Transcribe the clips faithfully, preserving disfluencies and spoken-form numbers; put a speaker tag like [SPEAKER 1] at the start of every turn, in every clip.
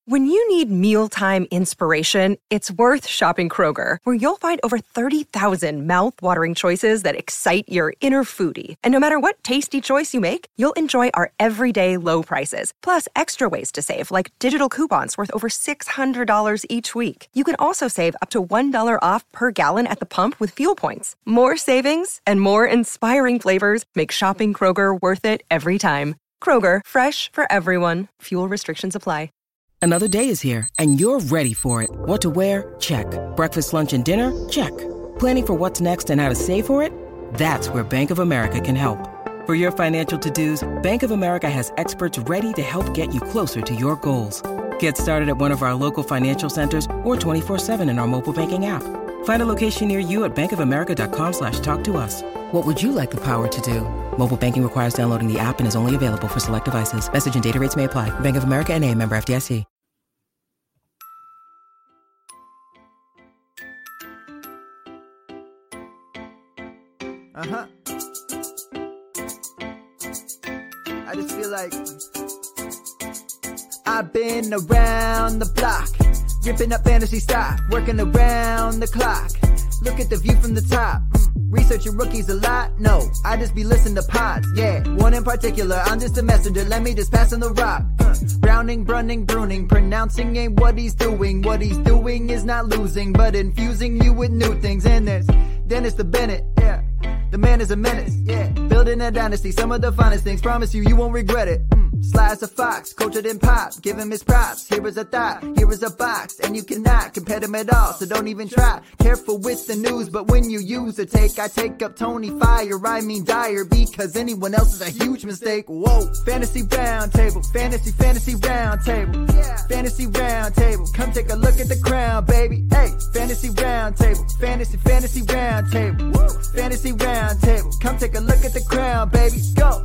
[SPEAKER 1] When you need mealtime inspiration, it's worth shopping Kroger, where you'll find over thirty thousand mouth-watering choices that excite your inner foodie. And no matter what tasty choice you make, you'll enjoy our everyday low prices, plus extra ways to save, like digital coupons worth over six hundred dollars each week. You can also save up to one dollar off per gallon at the pump with fuel points. More savings and more inspiring flavors make shopping Kroger worth it every time. Kroger, fresh for everyone. Fuel restrictions apply.
[SPEAKER 2] Another day is here, and you're ready for it. What to wear? Check. Breakfast, lunch, and dinner? Check. Planning for what's next and how to save for it? That's where Bank of America can help. For your financial to-dos, Bank of America has experts ready to help get you closer to your goals. Get started at one of our local financial centers or twenty-four seven in our mobile banking app. Find a location near you at bankofamerica.com slash talk to us. What would you like the power to do? Mobile banking requires downloading the app and is only available for select devices. Message and data rates may apply. Bank of America N A, member F D I C.
[SPEAKER 3] Uh-huh. I just feel like I've been around the block, ripping up fantasy stock, working around the clock. Look at the view from the top. Mm. Researching rookies a lot? No, I just be listening to pods. Yeah, one in particular, I'm just a messenger. Let me just pass on the rock. Uh. Browning, Brunning, Bruning, pronouncing ain't what he's doing. What he's doing is not losing, but infusing you with new things. And there's Dennis the Bennett, yeah. The man is a menace, yeah. Building a dynasty, some of the finest things. Promise you, you won't regret it. Mm. Sly as a fox, cultured in pop. Give him his props. Here is a thought, here is a box. And you cannot compare them at all, so don't even try. Careful with the news, but when you use a take, I take up Tony Fire. I mean Dyer, because anyone else is a huge mistake. Whoa. Fantasy round table, fantasy, fantasy round table. Yeah. Fantasy round table, come take a look at the crown, baby. Hey, fantasy round table, fantasy, fantasy round table. Woo. Fantasy round table, come take a look at the crown, baby. Go.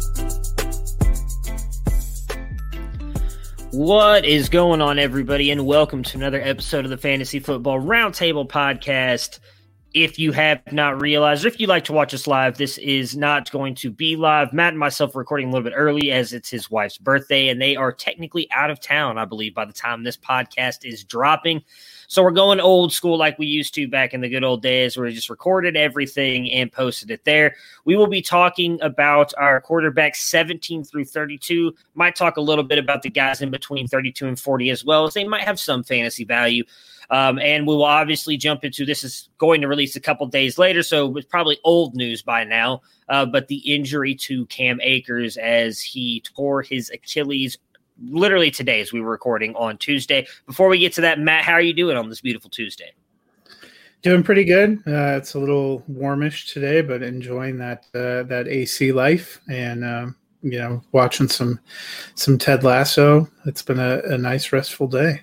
[SPEAKER 4] What is going on, everybody, and welcome to another episode of the Fantasy Football Roundtable Podcast. If you have not realized, or if you'd like to watch us live, this is not going to be live. Matt and myself are recording a little bit early as it's his wife's birthday, and they are technically out of town, I believe, by the time this podcast is dropping. So we're going old school like we used to back in the good old days where we just recorded everything and posted it there. We will be talking about our quarterbacks seventeen through thirty-two. Might talk a little bit about the guys in between thirty-two and forty as well, as they might have some fantasy value. Um, and we will obviously jump into, this is going to release a couple days later, so it's probably old news by now, uh, but the injury to Cam Akers as he tore his Achilles literally today as we were recording on Tuesday. Before we get to that, Matt, how are you doing on this beautiful Tuesday?
[SPEAKER 5] Doing pretty good. Uh, it's a little warmish today, but enjoying that uh, that A C life and um, you know, watching some some Ted Lasso. It's been a, a nice restful day.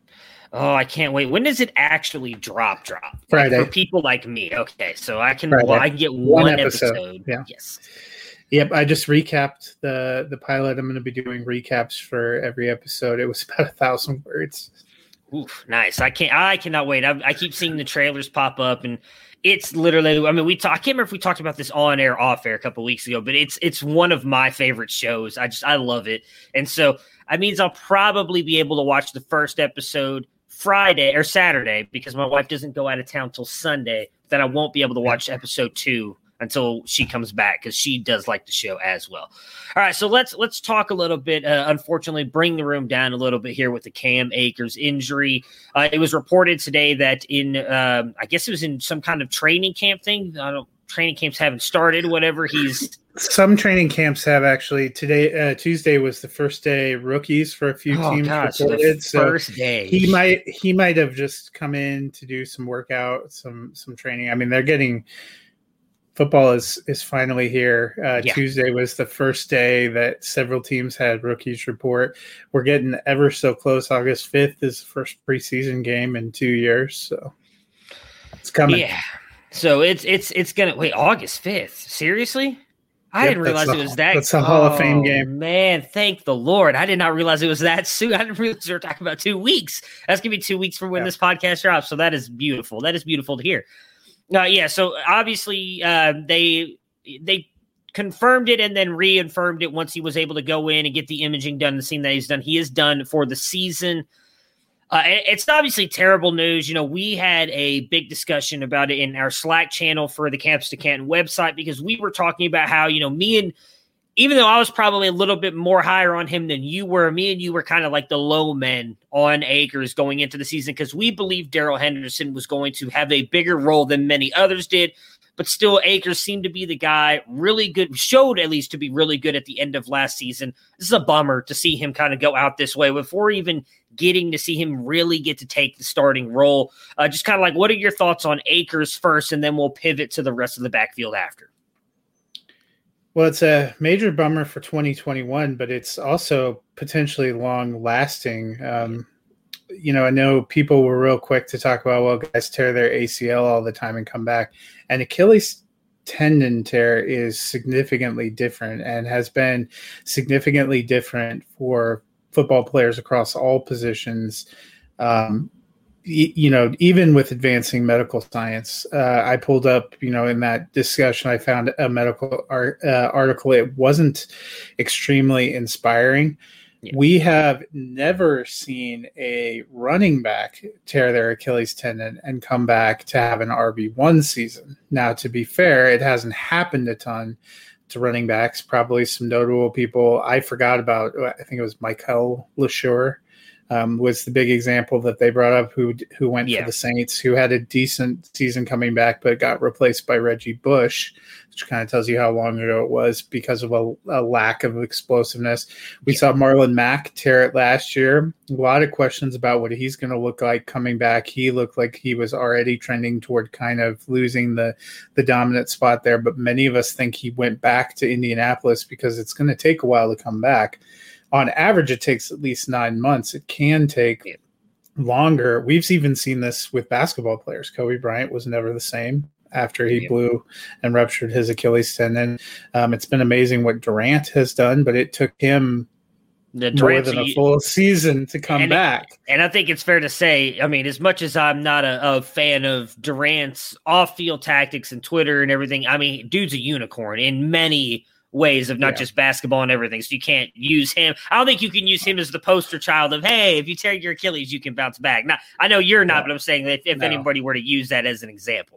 [SPEAKER 4] Oh, I can't wait. When does it actually drop? Drop
[SPEAKER 5] Friday
[SPEAKER 4] like for people like me. Okay, so I can
[SPEAKER 5] Friday.
[SPEAKER 4] well, I can get one,
[SPEAKER 5] one episode.
[SPEAKER 4] episode.
[SPEAKER 5] Yeah.
[SPEAKER 4] Yes.
[SPEAKER 5] Yep, I just recapped the the pilot. I'm going to be doing recaps for every episode. It was about a thousand words.
[SPEAKER 4] Oof, nice. I can't. I cannot wait. I, I keep seeing the trailers pop up, and it's literally. I mean, we. Talk, I can't remember if we talked about this on air, off air a couple of weeks ago, but it's it's one of my favorite shows. I just I love it, and so that means I'll probably be able to watch the first episode Friday or Saturday because my wife doesn't go out of town till Sunday. That I won't be able to watch episode two until she comes back because she does like the show as well. All right, so let's let's talk a little bit. Uh, unfortunately, bring the room down a little bit here with the Cam Akers injury. Uh, it was reported today that in, um, I guess it was in some kind of training camp thing. I don't. Training camps haven't started. Whatever he's.
[SPEAKER 5] Some training camps have actually. Today, uh, Tuesday was the first day rookies for a few
[SPEAKER 4] oh,
[SPEAKER 5] teams
[SPEAKER 4] gosh,
[SPEAKER 5] reported.
[SPEAKER 4] the
[SPEAKER 5] So
[SPEAKER 4] first day
[SPEAKER 5] he might he might have just come in to do some workout, some some training. I mean, they're getting. Football is, is finally here. Uh,
[SPEAKER 4] yeah.
[SPEAKER 5] Tuesday was the first day that several teams had rookies report. We're getting ever so close. August fifth is the first preseason game in two years. So it's coming.
[SPEAKER 4] Yeah. So it's it's it's gonna wait August fifth. Seriously? I
[SPEAKER 5] yep,
[SPEAKER 4] didn't realize
[SPEAKER 5] a,
[SPEAKER 4] it was that.
[SPEAKER 5] That's a Hall
[SPEAKER 4] oh,
[SPEAKER 5] of Fame game.
[SPEAKER 4] Man, thank the Lord. I did not realize it was that soon. I didn't realize we were talking about two weeks. That's gonna be two weeks from when yeah. this podcast drops. So that is beautiful. That is beautiful to hear. Uh, yeah, so obviously uh, they they confirmed it and then reaffirmed it once he was able to go in and get the imaging done, the scene that he's done. He is done for the season. Uh, it's obviously terrible news. You know, we had a big discussion about it in our Slack channel for the Campus to Canton website because we were talking about how, you know, me and even though I was probably a little bit more higher on him than you were, me and you were kind of like the low men on Akers going into the season because we believed Darrell Henderson was going to have a bigger role than many others did. But still, Akers seemed to be the guy, really good, showed at least to be really good at the end of last season. This is a bummer to see him kind of go out this way before even getting to see him really get to take the starting role. Uh, just kind of like, what are your thoughts on Akers first, and then we'll pivot to the rest of the backfield after?
[SPEAKER 5] Well, it's a major bummer for twenty twenty-one, but it's also potentially long-lasting. Um, you know, I know people were real quick to talk about, well, guys tear their A C L all the time and come back. And Achilles tendon tear is significantly different and has been significantly different for football players across all positions. Um, you know, even with advancing medical science, uh, I pulled up, you know, in that discussion, I found a medical art, uh, article. It wasn't extremely inspiring. Yeah. We have never seen a running back tear their Achilles tendon and come back to have an R B one season. Now, to be fair, it hasn't happened a ton to running backs. Probably some notable people I forgot about. I think it was Michael LeSure. Um, was the big example that they brought up who who went yeah. for the Saints, who had a decent season coming back, but got replaced by Reggie Bush, which kind of tells you how long ago it was because of a, a lack of explosiveness. We yeah. saw Marlon Mack tear it last year. A lot of questions about what he's going to look like coming back. He looked like he was already trending toward kind of losing the, the dominant spot there, but many of us think he went back to Indianapolis because it's going to take a while to come back. On average, it takes at least nine months. It can take yeah. longer. We've even seen this with basketball players. Kobe Bryant was never the same after he yeah. blew and ruptured his Achilles tendon. Um, it's been amazing what Durant has done, but it took him the more than a full season to come
[SPEAKER 4] and
[SPEAKER 5] back.
[SPEAKER 4] It, and I think it's fair to say, I mean, as much as I'm not a, a fan of Durant's off-field tactics and Twitter and everything, I mean, dude's a unicorn in many ways of not yeah. just basketball and everything. So you can't use him. I don't think you can use him as the poster child of, hey, if you tear your Achilles, you can bounce back. Now, I know you're not, no. but I'm saying that if, if no. anybody were to use that as an example.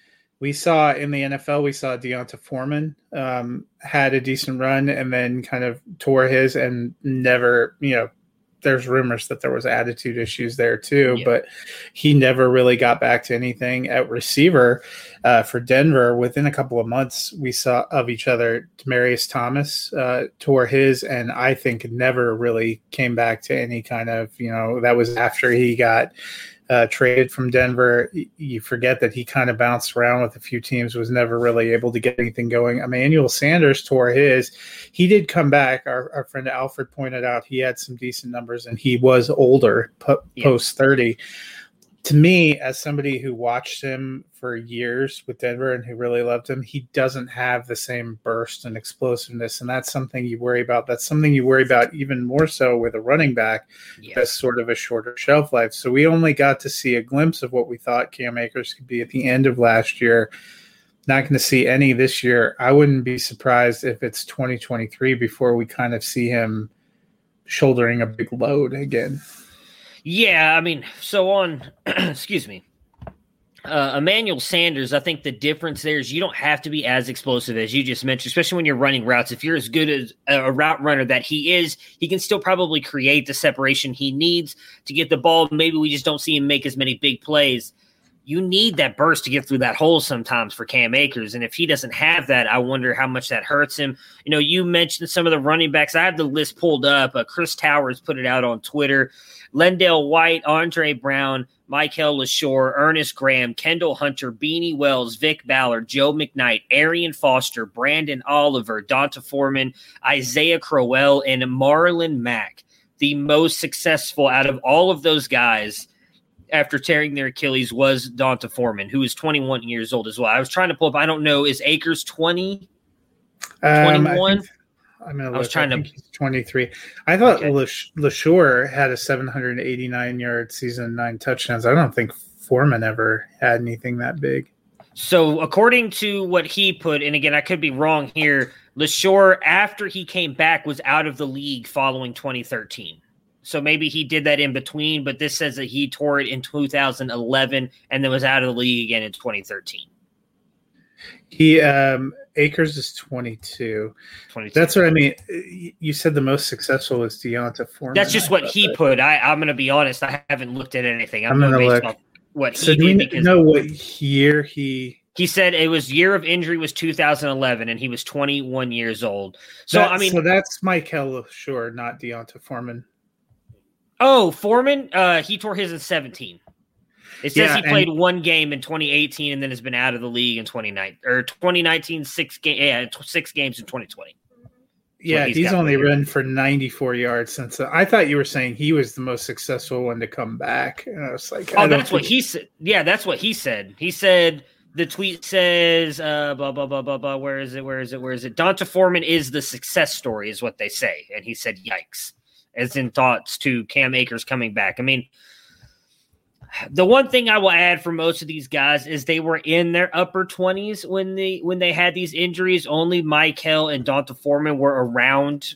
[SPEAKER 5] We saw in the N F L, we saw Deonta Foreman um, had a decent run and then kind of tore his and never, you know, there's rumors that there was attitude issues there too, yeah. but he never really got back to anything at receiver uh, for Denver. Within a couple of months we saw of each other, Demaryius Thomas uh, tore his, and I think never really came back to any kind of, you know, that was after he got Uh, traded from Denver. You forget that he kind of bounced around with a few teams, was never really able to get anything going. Emmanuel Sanders tore his. He did come back. Our, our friend Alfred pointed out he had some decent numbers and he was older, po- yeah. post thirty. To me, as somebody who watched him for years with Denver and who really loved him, he doesn't have the same burst and explosiveness. And that's something you worry about. That's something you worry about even more so with a running back. Yes. That's sort of a shorter shelf life. So we only got to see a glimpse of what we thought Cam Akers could be at the end of last year. Not going to see any this year. I wouldn't be surprised if it's twenty twenty-three before we kind of see him shouldering a big load again.
[SPEAKER 4] Yeah, I mean, so on, excuse me, uh, Emmanuel Sanders, I think the difference there is you don't have to be as explosive as you just mentioned, especially when you're running routes. If you're as good as a route runner that he is, he can still probably create the separation he needs to get the ball. Maybe we just don't see him make as many big plays. You need that burst to get through that hole sometimes for Cam Akers. And if he doesn't have that, I wonder how much that hurts him. You know, you mentioned some of the running backs. I have the list pulled up. Uh, Chris Towers put it out on Twitter. Lendale White, Andre Brown, Michael LeSure, Ernest Graham, Kendall Hunter, Beanie Wells, Vic Ballard, Joe McKnight, Arian Foster, Brandon Oliver, Deonta Foreman, Isaiah Crowell, and Marlon Mack. The most successful out of all of those guys after tearing their Achilles was Deonta Foreman, who is twenty-one years old as well. I was trying to pull up. I don't know. Is Akers twenty? twenty-one? Um,
[SPEAKER 5] I'm gonna
[SPEAKER 4] I was
[SPEAKER 5] look.
[SPEAKER 4] trying
[SPEAKER 5] I
[SPEAKER 4] to.
[SPEAKER 5] He's twenty-three. I thought
[SPEAKER 4] Okay.
[SPEAKER 5] LeSure had a seven hundred eighty-nine yard season, nine touchdowns. I don't think Foreman ever had anything that big.
[SPEAKER 4] So according to what he put, and again, I could be wrong here, LeSure, after he came back, was out of the league following twenty thirteen. So maybe he did that in between, but this says that he tore it in two thousand eleven and then was out of the league again in twenty thirteen.
[SPEAKER 5] He um, Akers is twenty-two.
[SPEAKER 4] twenty-two.
[SPEAKER 5] That's what I mean. You said the most successful was D'Onta Foreman.
[SPEAKER 4] That's just what he that. put. I, I'm going to be honest. I haven't looked at anything. I'm,
[SPEAKER 5] I'm going to look.
[SPEAKER 4] Off what
[SPEAKER 5] so
[SPEAKER 4] he
[SPEAKER 5] do
[SPEAKER 4] did
[SPEAKER 5] we know what year he?
[SPEAKER 4] He said it was year of injury was two thousand eleven, and he was twenty-one years old. So
[SPEAKER 5] that,
[SPEAKER 4] I mean,
[SPEAKER 5] so that's Michael Sure, not D'Onta Foreman.
[SPEAKER 4] Oh, Foreman. Uh, he tore his in seventeen. It says
[SPEAKER 5] yeah,
[SPEAKER 4] he played one game in twenty eighteen and then has been out of the league in twenty nineteen or twenty nineteen, six game, yeah, six games in twenty twenty.
[SPEAKER 5] Yeah, he's, he's only run for ninety-four yards since. Uh, I thought you were saying he was the most successful one to come back. And I was like,
[SPEAKER 4] oh, that's what he said. Yeah, that's what he said. He said the tweet says, uh, blah, blah, blah, blah, blah. Where is it? Where is it? Where is it? D'Onta Foreman is the success story, is what they say. And he said, yikes, as in thoughts to Cam Akers coming back. I mean, the one thing I will add for most of these guys is they were in their upper twenties when they when they had these injuries. Only Michael and D'Onta Foreman were around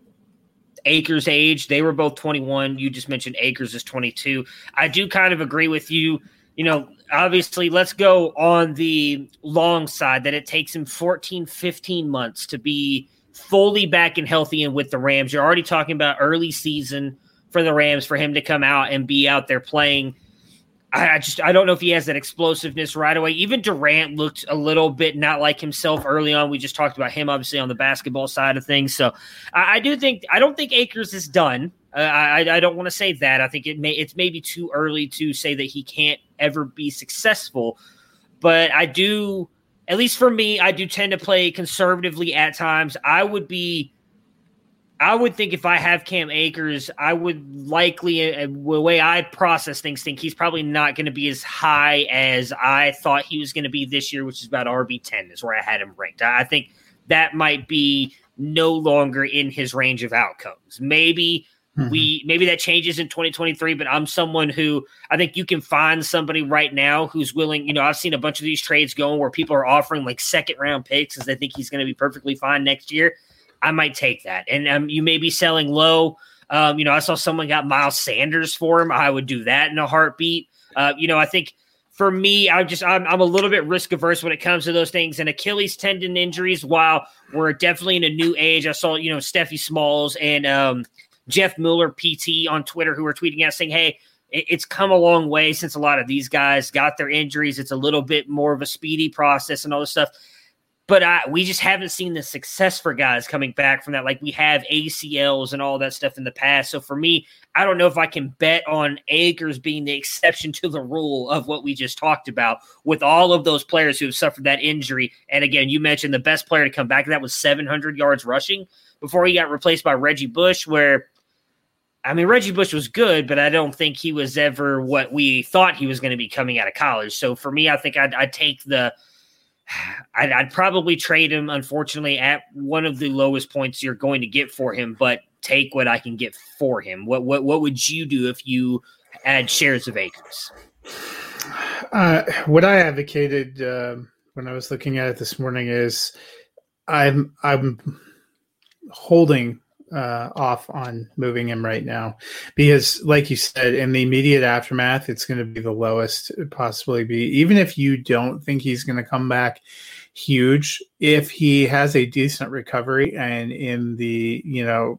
[SPEAKER 4] Akers' age. They were both twenty-one. You just mentioned Akers is twenty-two. I do kind of agree with you. You know, obviously, let's go on the long side that it takes him fourteen, fifteen months to be fully back and healthy and with the Rams. You're already talking about early season for the Rams for him to come out and be out there playing. I just I don't know if he has that explosiveness right away. Even Durant looked a little bit not like himself early on. We just talked about him, obviously, on the basketball side of things. So I, I do think I don't think Akers is done. Uh, I I don't want to say that. I think it may it's maybe too early to say that he can't ever be successful. But I do, at least for me, I do tend to play conservatively at times. I would be. I would think if I have Cam Akers, I would likely, uh, the way I process things, think he's probably not going to be as high as I thought he was going to be this year, which is about R B ten is where I had him ranked. I think that might be no longer in his range of outcomes. Maybe mm-hmm. we, maybe that changes in twenty twenty-three, but I'm someone who I think you can find somebody right now who's willing. You know, I've seen a bunch of these trades going where people are offering like second round picks because they think he's going to be perfectly fine next year. I might take that. And um, you may be selling low. Um, you know, I saw someone got Miles Sanders for him. I would do that in a heartbeat. Uh, you know, I think for me, I just, I'm, I'm a little bit risk averse when it comes to those things. And Achilles tendon injuries, while we're definitely in a new age, I saw, you know, Steffi Smalls and um, Jeff Mueller, P T on Twitter, who were tweeting out saying, hey, it, it's come a long way since a lot of these guys got their injuries. It's a little bit more of a speedy process and all this stuff. But I, we just haven't seen the success for guys coming back from that. Like we have A C Ls and all that stuff in the past. So for me, I don't know if I can bet on Akers being the exception to the rule of what we just talked about with all of those players who have suffered that injury. And again, you mentioned the best player to come back. That was seven hundred yards rushing before he got replaced by Reggie Bush, where, I mean, Reggie Bush was good, but I don't think he was ever what we thought he was going to be coming out of college. So for me, I think I'd, I'd take the – I'd, I'd probably trade him, unfortunately, at one of the lowest points you're going to get for him, but take what I can get for him. What what what would you do if you had shares of Akers?
[SPEAKER 5] Uh, what I advocated uh, when I was looking at it this morning is I'm I'm holding uh, off on moving him right now because, like you said, in the immediate aftermath, it's going to be the lowest it possibly be. Even if you don't think he's going to come back huge, if he has a decent recovery and in the, you know,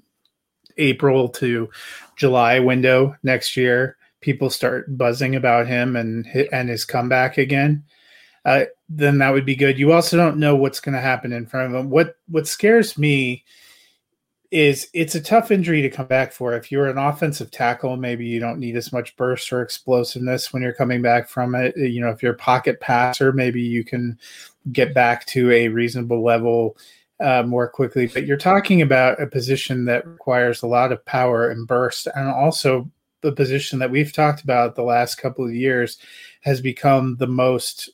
[SPEAKER 5] April to July window next year, people start buzzing about him and and his comeback again, uh, then that would be good. You also don't know what's going to happen in front of him. What what scares me is it's a tough injury to come back for. If you're an offensive tackle, maybe you don't need as much burst or explosiveness when you're coming back from it. You know, if you're a pocket passer, maybe you can get back to a reasonable level uh, more quickly. But you're talking about a position that requires a lot of power and burst, and also the position that we've talked about the last couple of years has become the most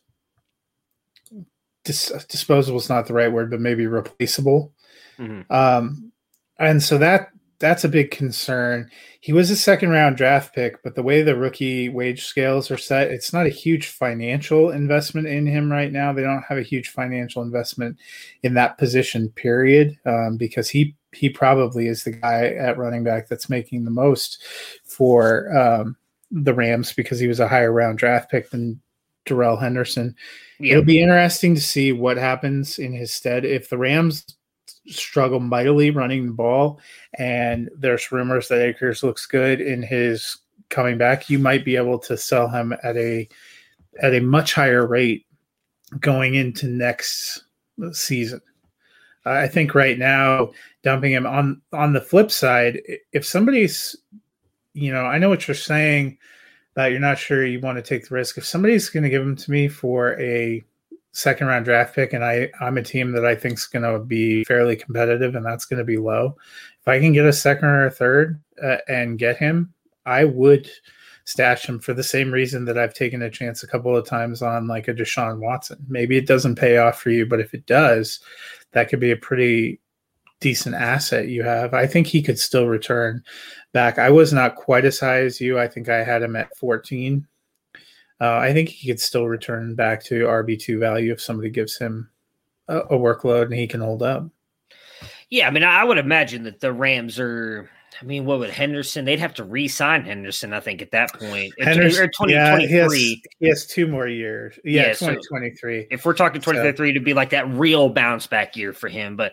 [SPEAKER 5] dis- disposable is not the right word, but maybe replaceable. Mm-hmm. Um, And so that that's a big concern. He was a second round draft pick, but the way the rookie wage scales are set, it's not a huge financial investment in him right now. They don't have a huge financial investment in that position, period, um, because he he probably is the guy at running back that's making the most for um, the Rams because he was a higher round draft pick than Darrell Henderson. Yep. It'll be interesting to see what happens in his stead. If the Rams struggle mightily running the ball and there's rumors that Akers looks good in his coming back, you might be able to sell him at a at a much higher rate going into next season. I think right now, dumping him on, on the flip side, if somebody's, you know, I know what you're saying that you're not sure you want to take the risk. If somebody's going to give him to me for a second round draft pick and I, I'm a team that I think is going to be fairly competitive and that's going to be low, if I can get a second or a third uh, and get him, I would stash him for the same reason that I've taken a chance a couple of times on like a Deshaun Watson. Maybe it doesn't pay off for you, but if it does, that could be a pretty decent asset you have. I think he could still return back. I was not quite as high as you. I think I had him at fourteen. Uh, I think he could still return back to R B two value if somebody gives him a, a workload and he can hold up.
[SPEAKER 4] Yeah, I mean, I would imagine that the Rams are – I mean, what would Henderson? They'd have to re-sign Henderson, I think, at that point.
[SPEAKER 5] Henderson,
[SPEAKER 4] or twenty twenty-three.
[SPEAKER 5] Yeah, he, has, he has two more years. Yeah, yeah twenty twenty-three.
[SPEAKER 4] So if we're talking twenty twenty-three, so. to be like that real bounce back year for him. But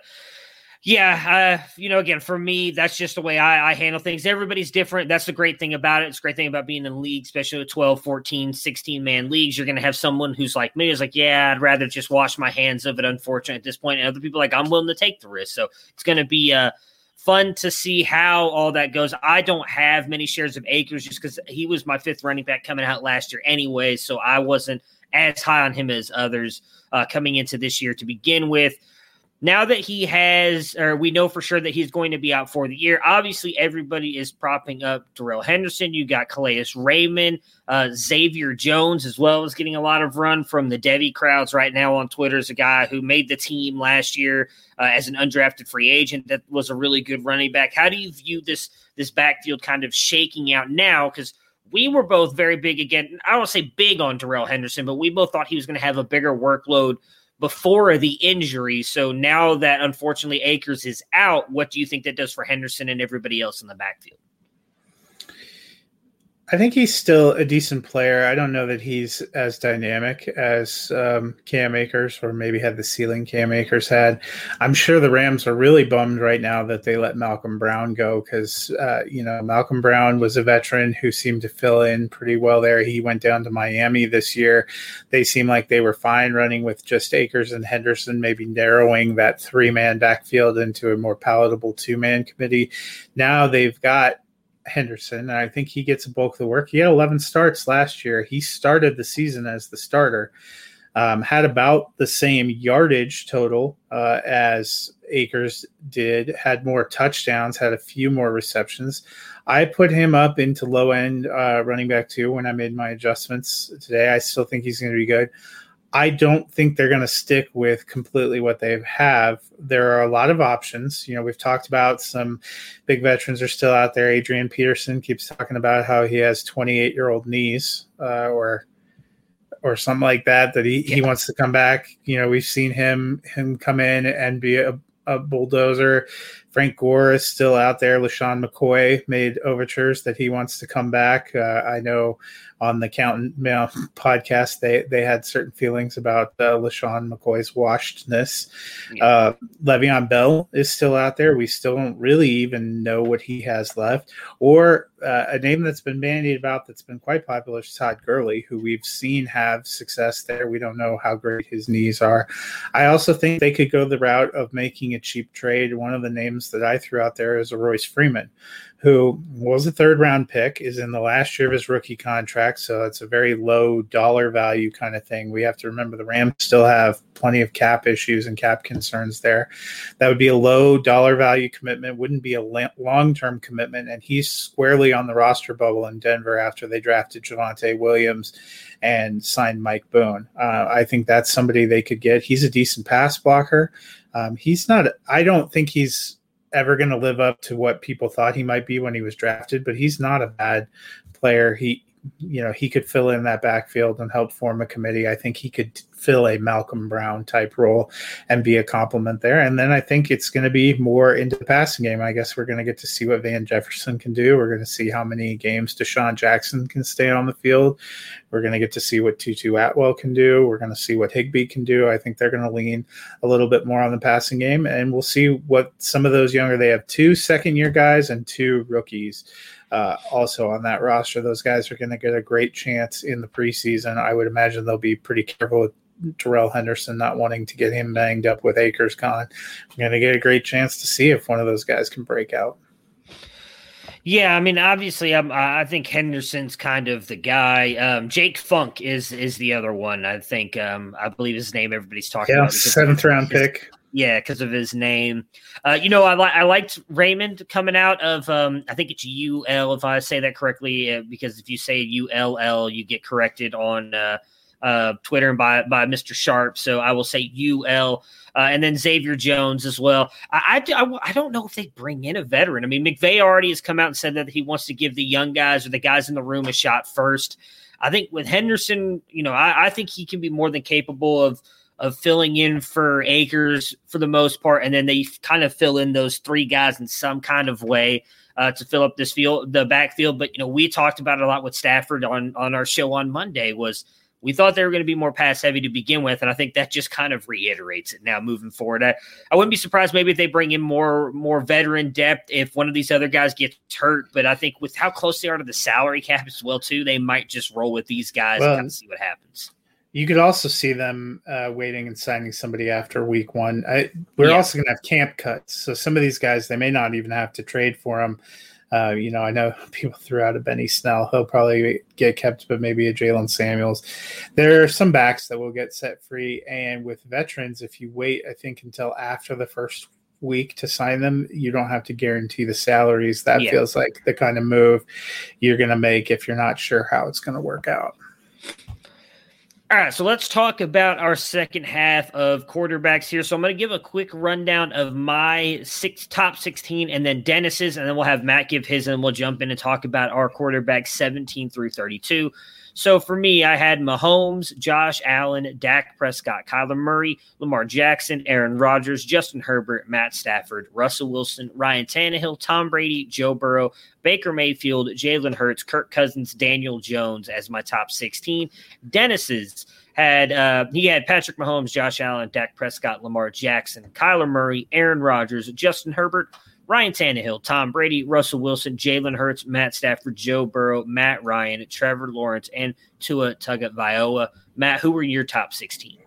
[SPEAKER 4] yeah, uh, you know, again, for me, that's just the way I, I handle things. Everybody's different. That's the great thing about it. It's a great thing about being in the league, especially with twelve, fourteen, sixteen-man leagues. You're going to have someone who's like me, who's like, yeah, I'd rather just wash my hands of it, unfortunately, at this point. And other people are like, I'm willing to take the risk. So it's going to be uh, – fun to see how all that goes. I don't have many shares of Akers just because he was my fifth running back coming out last year anyway, so I wasn't as high on him as others uh, coming into this year to begin with. Now that he has, or we know for sure that he's going to be out for the year, obviously everybody is propping up Darrell Henderson. You got Calais Raymond, uh, Xavier Jones as well is getting a lot of run from the Devi crowds right now on Twitter. Is a guy who made the team last year uh, as an undrafted free agent that was a really good running back. How do you view this this backfield kind of shaking out now? Because we were both very big, again, I don't want to say big on Darrell Henderson, but we both thought he was going to have a bigger workload before the injury. So now that unfortunately Akers is out, what do you think that does for Henderson and everybody else in the backfield?
[SPEAKER 5] I think he's still a decent player. I don't know that he's as dynamic as um, Cam Akers, or maybe had the ceiling Cam Akers had. I'm sure the Rams are really bummed right now that they let Malcolm Brown go because, uh, you know, Malcolm Brown was a veteran who seemed to fill in pretty well there. He went down to Miami this year. They seemed like they were fine running with just Akers and Henderson, maybe narrowing that three-man backfield into a more palatable two-man committee. Now they've got Henderson, and I think he gets a bulk of the work. He had eleven starts last year. He started the season as the starter, um, had about the same yardage total uh, as Akers did, had more touchdowns, had a few more receptions. I put him up into low-end uh, running back too when I made my adjustments today. I still think he's going to be good. I don't think they're going to stick with completely what they have. There are a lot of options. You know, we've talked about some big veterans are still out there. Adrian Peterson keeps talking about how he has twenty-eight-year-old knees uh, or or something like that, that he, yeah. he wants to come back. You know, we've seen him him come in and be a, a bulldozer. Frank Gore is still out there. LaShawn McCoy made overtures that he wants to come back. Uh, I know on the Count Mail podcast, they, they had certain feelings about uh, LaShawn McCoy's washedness. Yeah. Uh, Le'Veon Bell is still out there. We still don't really even know what he has left. Or uh, a name that's been bandied about that's been quite popular is Todd Gurley, who we've seen have success there. We don't know how great his knees are. I also think they could go the route of making a cheap trade. One of the names that I threw out there is a Royce Freeman, who was a third round pick, is in the last year of his rookie contract. So it's a very low dollar value kind of thing. We have to remember the Rams still have plenty of cap issues and cap concerns there. That would be a low dollar value commitment, wouldn't be a long-term commitment. And he's squarely on the roster bubble in Denver after they drafted Javonte Williams and signed Mike Boone. Uh, I think that's somebody they could get. He's a decent pass blocker. Um, he's not, I don't think he's ever going to live up to what people thought he might be when he was drafted, but he's not a bad player. He you know, he could fill in that backfield and help form a committee. I think he could fill a Malcolm Brown type role and be a compliment there. And then I think it's going to be more into the passing game. I guess we're going to get to see what Van Jefferson can do. We're going to see how many games Deshaun Jackson can stay on the field. We're going to get to see what Tutu Atwell can do. We're going to see what Higbee can do. I think they're going to lean a little bit more on the passing game, and we'll see what some of those younger, they have two second-year guys and two rookies uh, also on that roster. Those guys are going to get a great chance in the preseason. I would imagine they'll be pretty careful with Terrell Henderson, not wanting to get him banged up with Akers gone. We're going to get a great chance to see if one of those guys can break out.
[SPEAKER 4] Yeah, I mean, obviously, I'm, I think Henderson's kind of the guy. Um, Jake Funk is is the other one. I think um, I believe his name. Everybody's talking
[SPEAKER 5] yeah,
[SPEAKER 4] about
[SPEAKER 5] seventh round
[SPEAKER 4] his,
[SPEAKER 5] pick.
[SPEAKER 4] Yeah, because of his name. Uh, you know, I like I liked Raymond coming out of. Um, I think it's U L if I say that correctly. Uh, because if you say U L L, you get corrected on uh, uh, Twitter and by by Mister Sharp. So I will say U L. Uh, and then Xavier Jones as well. I, I, I don't know if they bring in a veteran. I mean, McVay already has come out and said that he wants to give the young guys or the guys in the room a shot first. I think with Henderson, you know, I, I think he can be more than capable of of filling in for Akers for the most part, and then they kind of fill in those three guys in some kind of way uh, to fill up this field, the backfield. But you know, we talked about it a lot with Stafford on on our show on Monday. Was we thought they were going to be more pass heavy to begin with, and I think that just kind of reiterates it now moving forward. I, I wouldn't be surprised maybe if they bring in more more veteran depth if one of these other guys gets hurt, but I think with how close they are to the salary cap as well too, they might just roll with these guys well, and kind of see what happens.
[SPEAKER 5] You could also see them uh, waiting and signing somebody after week one. I, we're
[SPEAKER 4] yeah.
[SPEAKER 5] also going to have camp cuts, so some of these guys, they may not even have to trade for them. Uh, you know, I know people threw out a Benny Snell. He'll probably get kept, but maybe a Jalen Samuels. There are some backs that will get set free. And with veterans, if you wait, I think, until after the first week to sign them, you don't have to guarantee the salaries. That yeah. feels like the kind of move you're going to make if you're not sure how it's going to work out.
[SPEAKER 4] All right, so let's talk about our second half of quarterbacks here. So I'm going to give a quick rundown of my six, top sixteen and then Dennis's, and then we'll have Matt give his, and we'll jump in and talk about our quarterbacks seventeen through thirty-two. So for me, I had Mahomes, Josh Allen, Dak Prescott, Kyler Murray, Lamar Jackson, Aaron Rodgers, Justin Herbert, Matt Stafford, Russell Wilson, Ryan Tannehill, Tom Brady, Joe Burrow, Baker Mayfield, Jalen Hurts, Kirk Cousins, Daniel Jones as my top sixteen. Dennis's had uh, he had Patrick Mahomes, Josh Allen, Dak Prescott, Lamar Jackson, Kyler Murray, Aaron Rodgers, Justin Herbert, Ryan Tannehill, Tom Brady, Russell Wilson, Jalen Hurts, Matt Stafford, Joe Burrow, Matt Ryan, Trevor Lawrence, and Tua Tagovailoa. Matt, who were your top sixteen?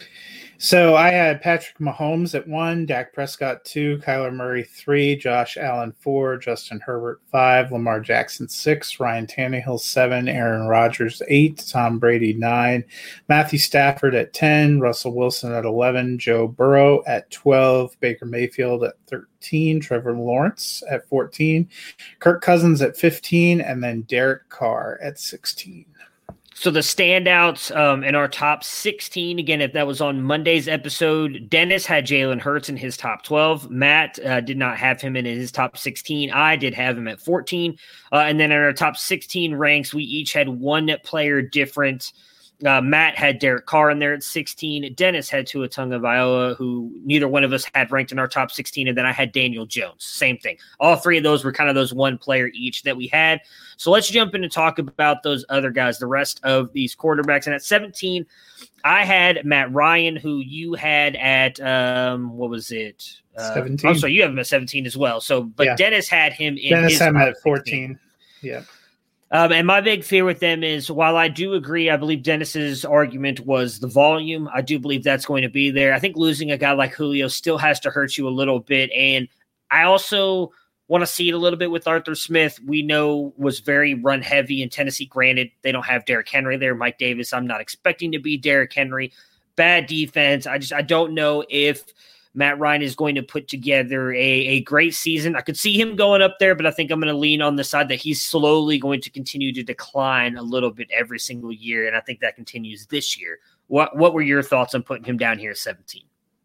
[SPEAKER 5] So I had Patrick Mahomes at one, Dak Prescott two, Kyler Murray three, Josh Allen four, Justin Herbert five, Lamar Jackson six, Ryan Tannehill seven, Aaron Rodgers eight, Tom Brady nine, Matthew Stafford at ten, Russell Wilson at eleven, Joe Burrow at twelve, Baker Mayfield at thirteen, Trevor Lawrence at fourteen, Kirk Cousins at fifteen, and then Derek Carr at sixteen.
[SPEAKER 4] So the standouts um, in our top sixteen, again, if that was on Monday's episode, Dennis had Jalen Hurts in his top twelve. Matt uh, did not have him in his top sixteen. I did have him at fourteen. Uh, and then in our top sixteen ranks, we each had one player different. Uh, Matt had Derek Carr in there at sixteen. Dennis had Tua Tagovailoa, who neither one of us had ranked in our top sixteen. And then I had Daniel Jones. Same thing. All three of those were kind of those one player each that we had. So let's jump in and talk about those other guys, the rest of these quarterbacks. And at seventeen, I had Matt Ryan, who you had at, um, what was it? Uh,
[SPEAKER 5] seventeen.
[SPEAKER 4] Oh, so you have him at seventeen as well. So, but
[SPEAKER 5] yeah.
[SPEAKER 4] Dennis had him in
[SPEAKER 5] Dennis
[SPEAKER 4] his
[SPEAKER 5] had him
[SPEAKER 4] top
[SPEAKER 5] at fourteen. sixteen. Yeah.
[SPEAKER 4] Um, and my big fear with them is, while I do agree, I believe Dennis's argument was the volume. I do believe that's going to be there. I think losing a guy like Julio still has to hurt you a little bit. And I also want to see it a little bit with Arthur Smith. We know was very run heavy in Tennessee. Granted, they don't have Derrick Henry there. Mike Davis, I'm not expecting to be Derrick Henry. Bad defense. I just, I don't know if Matt Ryan is going to put together a, a great season. I could see him going up there, but I think I'm going to lean on the side that he's slowly going to continue to decline a little bit every single year, and I think that continues this year. What What were your thoughts on putting him down here at seventeen?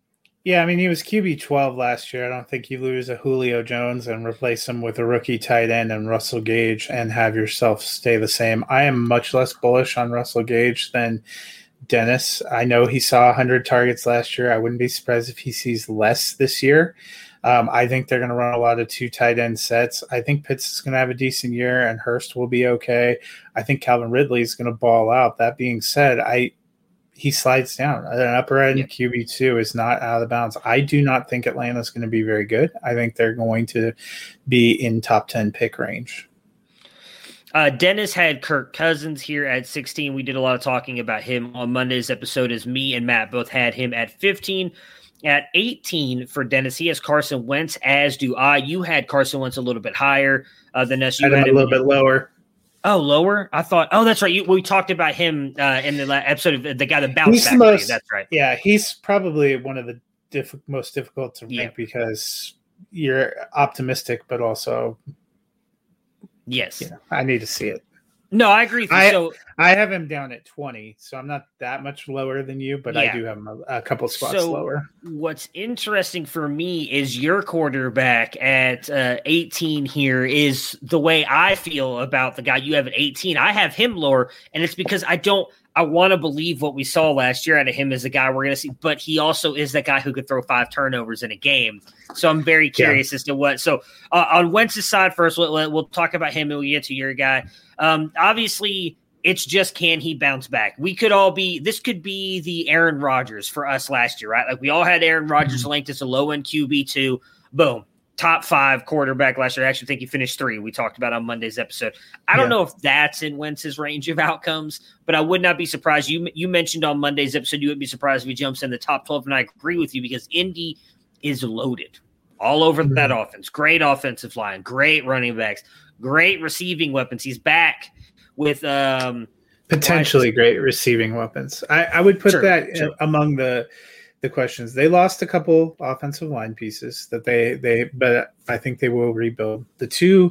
[SPEAKER 5] Yeah, I mean, he was Q B twelve last year. I don't think you lose a Julio Jones and replace him with a rookie tight end and Russell Gage and have yourself stay the same. I am much less bullish on Russell Gage than Dennis. I know he saw one hundred targets last year. I wouldn't be surprised if he sees less this year. Um, I think they're going to run a lot of two tight end sets. I think Pitts is going to have a decent year and Hurst will be okay. I think Calvin Ridley is going to ball out. That being said, I he slides down. An upper end yeah. Q B two is not out of the bounds. I do not think Atlanta's going to be very good. I think they're going to be in top ten pick range.
[SPEAKER 4] Uh, Dennis had Kirk Cousins here at sixteen. We did a lot of talking about him on Monday's episode, as me and Matt both had him at fifteen. At eighteen for Dennis, he has Carson Wentz, as do I. You had Carson Wentz a little bit higher uh, than us. You
[SPEAKER 5] had,
[SPEAKER 4] had
[SPEAKER 5] him
[SPEAKER 4] him
[SPEAKER 5] a little bit lower.
[SPEAKER 4] Oh, lower? I thought. Oh, that's right. You, we talked about him uh, in the last episode of the guy that bounced
[SPEAKER 5] he's
[SPEAKER 4] back.
[SPEAKER 5] Most,
[SPEAKER 4] that's right.
[SPEAKER 5] Yeah, he's probably one of the diff- most difficult to rank yeah. because you're optimistic, but also,
[SPEAKER 4] yes,
[SPEAKER 5] you know, I need to see it.
[SPEAKER 4] No, I agree with you.
[SPEAKER 5] I,
[SPEAKER 4] so
[SPEAKER 5] I have him down at twenty, so I'm not that much lower than you, but yeah. I do have him a, a couple spots
[SPEAKER 4] so
[SPEAKER 5] lower.
[SPEAKER 4] What's interesting for me is your quarterback at uh, eighteen here is the way I feel about the guy you have at eighteen. I have him lower, and it's because I don't – I want to believe what we saw last year out of him as a guy we're going to see, but he also is that guy who could throw five turnovers in a game. So I'm very curious yeah. as to what – so uh, on Wentz's side first, we'll, we'll talk about him and we'll get to your guy. Um, obviously, it's just can he bounce back? We could all be – this could be the Aaron Rodgers for us last year, right? Like we all had Aaron Rodgers mm-hmm. linked as a low-end Q B two. Boom. Top five quarterback last year. I actually think he finished three. We talked about on Monday's episode. I don't yeah. know if that's in Wentz's range of outcomes, but I would not be surprised. You you mentioned on Monday's episode you would be surprised if he jumps in the top twelve, and I agree with you because Indy is loaded all over mm-hmm. that offense. Great offensive line, great running backs, great receiving weapons. He's back with um,
[SPEAKER 5] potentially wide- great receiving weapons. I, I would put sure, that sure. among the – the questions. They lost a couple offensive line pieces that they they but I think they will rebuild. The two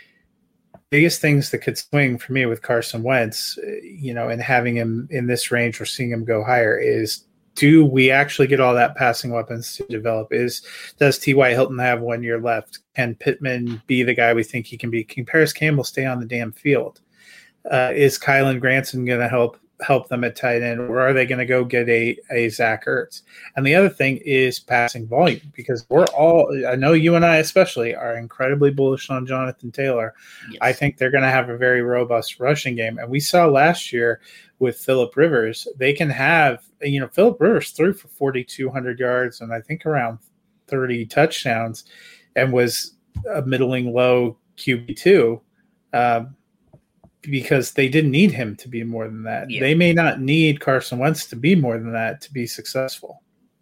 [SPEAKER 5] biggest things that could swing for me with Carson Wentz, you know, and having him in this range or seeing him go higher is, do we actually get all that passing weapons to develop? Is does T Y. Hilton have one year left? Can Pittman be the guy we think he can be? Can Paris Campbell stay on the damn field? Uh, is Kylan Granson going to help help them at tight end, or are they going to go get a, a Zach Ertz? And the other thing is passing volume, because we're all, I know you and I especially, are incredibly bullish on Jonathan Taylor. Yes. I think they're going to have a very robust rushing game. And we saw last year with Phillip Rivers, they can have, you know, Phillip Rivers threw for forty-two hundred yards and I think around thirty touchdowns and was a middling low Q B two. Um, because they didn't need him to be more than that. Yeah. They may not need Carson Wentz to be more than that to be successful.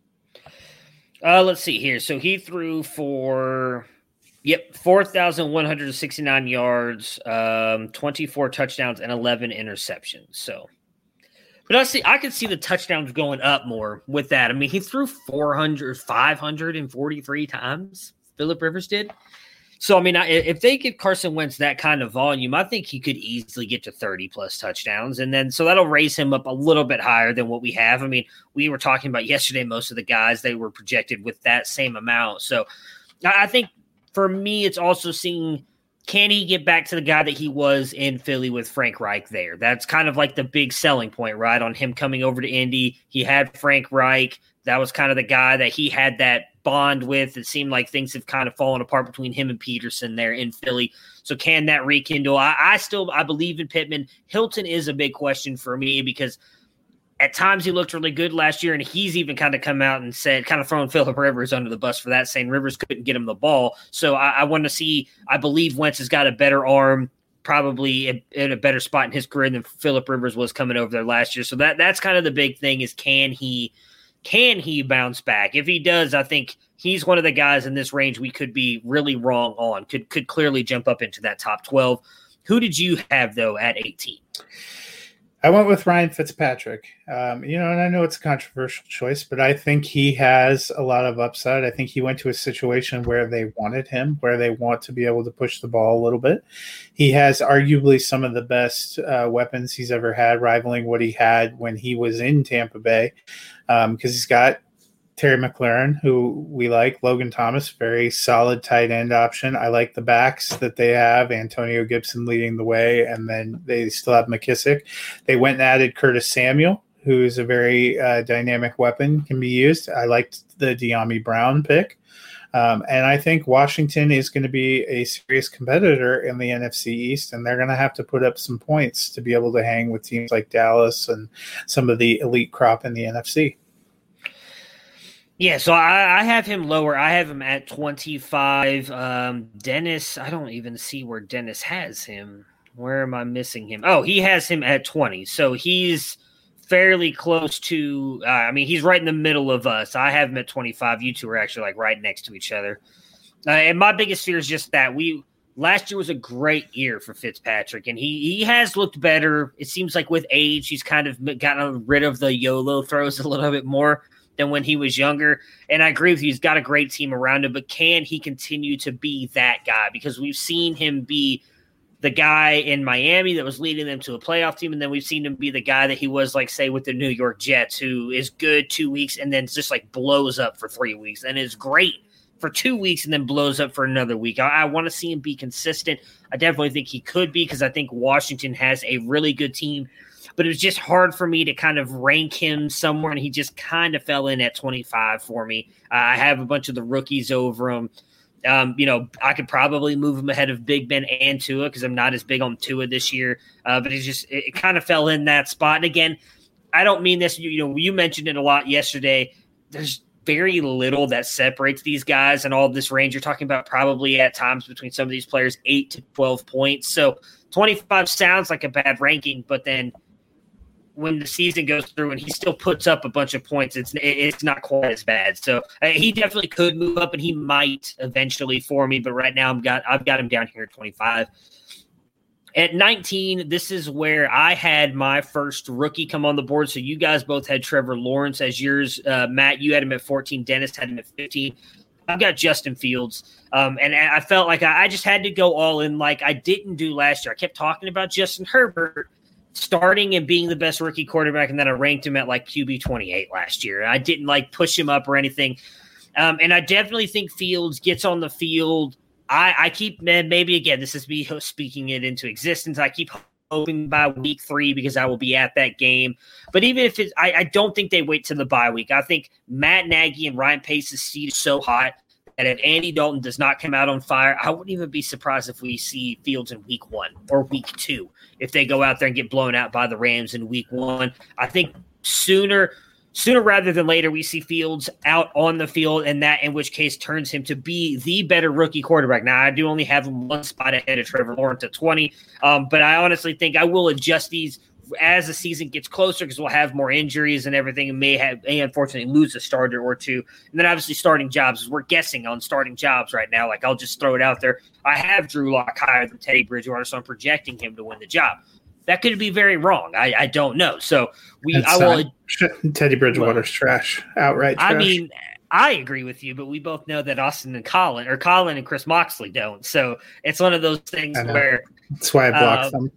[SPEAKER 4] Uh, let's see here. So he threw for, yep, four thousand one hundred sixty-nine yards, um, twenty-four touchdowns, and eleven interceptions. So, but I see, I could see the touchdowns going up more with that. I mean, he threw four hundred, five hundred forty-three times. Phillip Rivers did. So, I mean, if they give Carson Wentz that kind of volume, I think he could easily get to thirty-plus touchdowns. And then, so that'll raise him up a little bit higher than what we have. I mean, we were talking about yesterday, most of the guys, they were projected with that same amount. So, I think for me, it's also seeing, can he get back to the guy that he was in Philly with Frank Reich there? That's kind of like the big selling point, right, on him coming over to Indy. He had Frank Reich. That was kind of the guy that he had that bond with. It seemed like things have kind of fallen apart between him and Peterson there in Philly. So can that rekindle? I, I still I believe in Pittman. Hilton is a big question for me because at times he looked really good last year, and he's even kind of come out and said, kind of throwing Phillip Rivers under the bus for that, saying Rivers couldn't get him the ball. So I, I want to see, I believe Wentz has got a better arm, probably in, in a better spot in his career than Phillip Rivers was coming over there last year. So that that's kind of the big thing is can he Can he bounce back? If he does, I think he's one of the guys in this range we could be really wrong on, could could clearly jump up into that top twelve. Who did you have, though, at eighteen?
[SPEAKER 5] I went with Ryan Fitzpatrick. Um, you know, and I know it's a controversial choice, but I think he has a lot of upside. I think he went to a situation where they wanted him, where they want to be able to push the ball a little bit. He has arguably some of the best uh, weapons he's ever had, rivaling what he had when he was in Tampa Bay, because um, he's got Terry McLaurin, who we like. Logan Thomas, very solid tight end option. I like the backs that they have. Antonio Gibson leading the way, and then they still have McKissick. They went and added Curtis Samuel, who is a very uh, dynamic weapon, can be used. I liked the De'Ami Brown pick. Um, and I think Washington is going to be a serious competitor in the N F C East, and they're going to have to put up some points to be able to hang with teams like Dallas and some of the elite crop in the N F C.
[SPEAKER 4] Yeah, so I, I have him lower. I have him at twenty-five. Um, Dennis, I don't even see where Dennis has him. Where am I missing him? Oh, he has him at twenty. So he's fairly close to uh, – I mean, he's right in the middle of us. I have him at twenty-five. You two are actually, like, right next to each other. Uh, and my biggest fear is just that we – last year was a great year for Fitzpatrick, and he he has looked better. It seems like with age, he's kind of gotten rid of the YOLO throws a little bit more than when he was younger. And I agree with you. He's got a great team around him, but can he continue to be that guy? Because we've seen him be the guy in Miami that was leading them to a playoff team, and then we've seen him be the guy that he was, like, say, with the New York Jets, who is good two weeks and then just, like, blows up for three weeks and is great for two weeks and then blows up for another week. I, I want to see him be consistent. I definitely think he could be, because I think Washington has a really good team, but it was just hard for me to kind of rank him somewhere, and he just kind of fell in at twenty-five for me. Uh, I have a bunch of the rookies over him. Um, you know, I could probably move him ahead of Big Ben and Tua, because I'm not as big on Tua this year. Uh, but it just it, it kind of fell in that spot. And again, I don't mean this. You, you know, you mentioned it a lot yesterday. There's very little that separates these guys and all of this range. You're talking about probably at times between some of these players eight to twelve points. So twenty-five sounds like a bad ranking, but then when the season goes through and he still puts up a bunch of points, it's it's not quite as bad. So uh, he definitely could move up, and he might eventually for me. But right now, I'm got I've got him down here at twenty-five. At nineteen, this is where I had my first rookie come on the board. So you guys both had Trevor Lawrence as yours. Uh, Matt, you had him at fourteen. Dennis had him at fifteen. I've got Justin Fields. Um, and I felt like I, I just had to go all in like I didn't do last year. I kept talking about Justin Herbert starting and being the best rookie quarterback, and then I ranked him at like Q B twenty-eight last year. I didn't like push him up or anything. Um, and I definitely think Fields gets on the field. I, I keep, maybe again, this is me speaking it into existence. I keep hoping by week three, because I will be at that game. But even if it's, I, I don't think they wait till the bye week. I think Matt Nagy and Ryan Pace's seat is so hot that if Andy Dalton does not come out on fire, I wouldn't even be surprised if we see Fields in week one or week two, if they go out there and get blown out by the Rams in week one. I think sooner sooner rather than later, we see Fields out on the field, and that in which case turns him to be the better rookie quarterback. Now, I do only have him one spot ahead of Trevor Lawrence at twenty, um, but I honestly think I will adjust these as the season gets closer, because we'll have more injuries and everything, and may have, may unfortunately lose a starter or two. And then obviously starting jobs, we're guessing on starting jobs right now. Like, I'll just throw it out there. I have Drew Lock higher than Teddy Bridgewater, so I'm projecting him to win the job. That could be very wrong. I, I don't know. So we,
[SPEAKER 5] That's
[SPEAKER 4] I will.
[SPEAKER 5] Not, Teddy Bridgewater's well, trash, outright trash.
[SPEAKER 4] I mean, I agree with you, but we both know that Austin and Colin, or Colin and Chris Moxley don't. So it's one of those things where
[SPEAKER 5] that's why I blocked
[SPEAKER 4] um,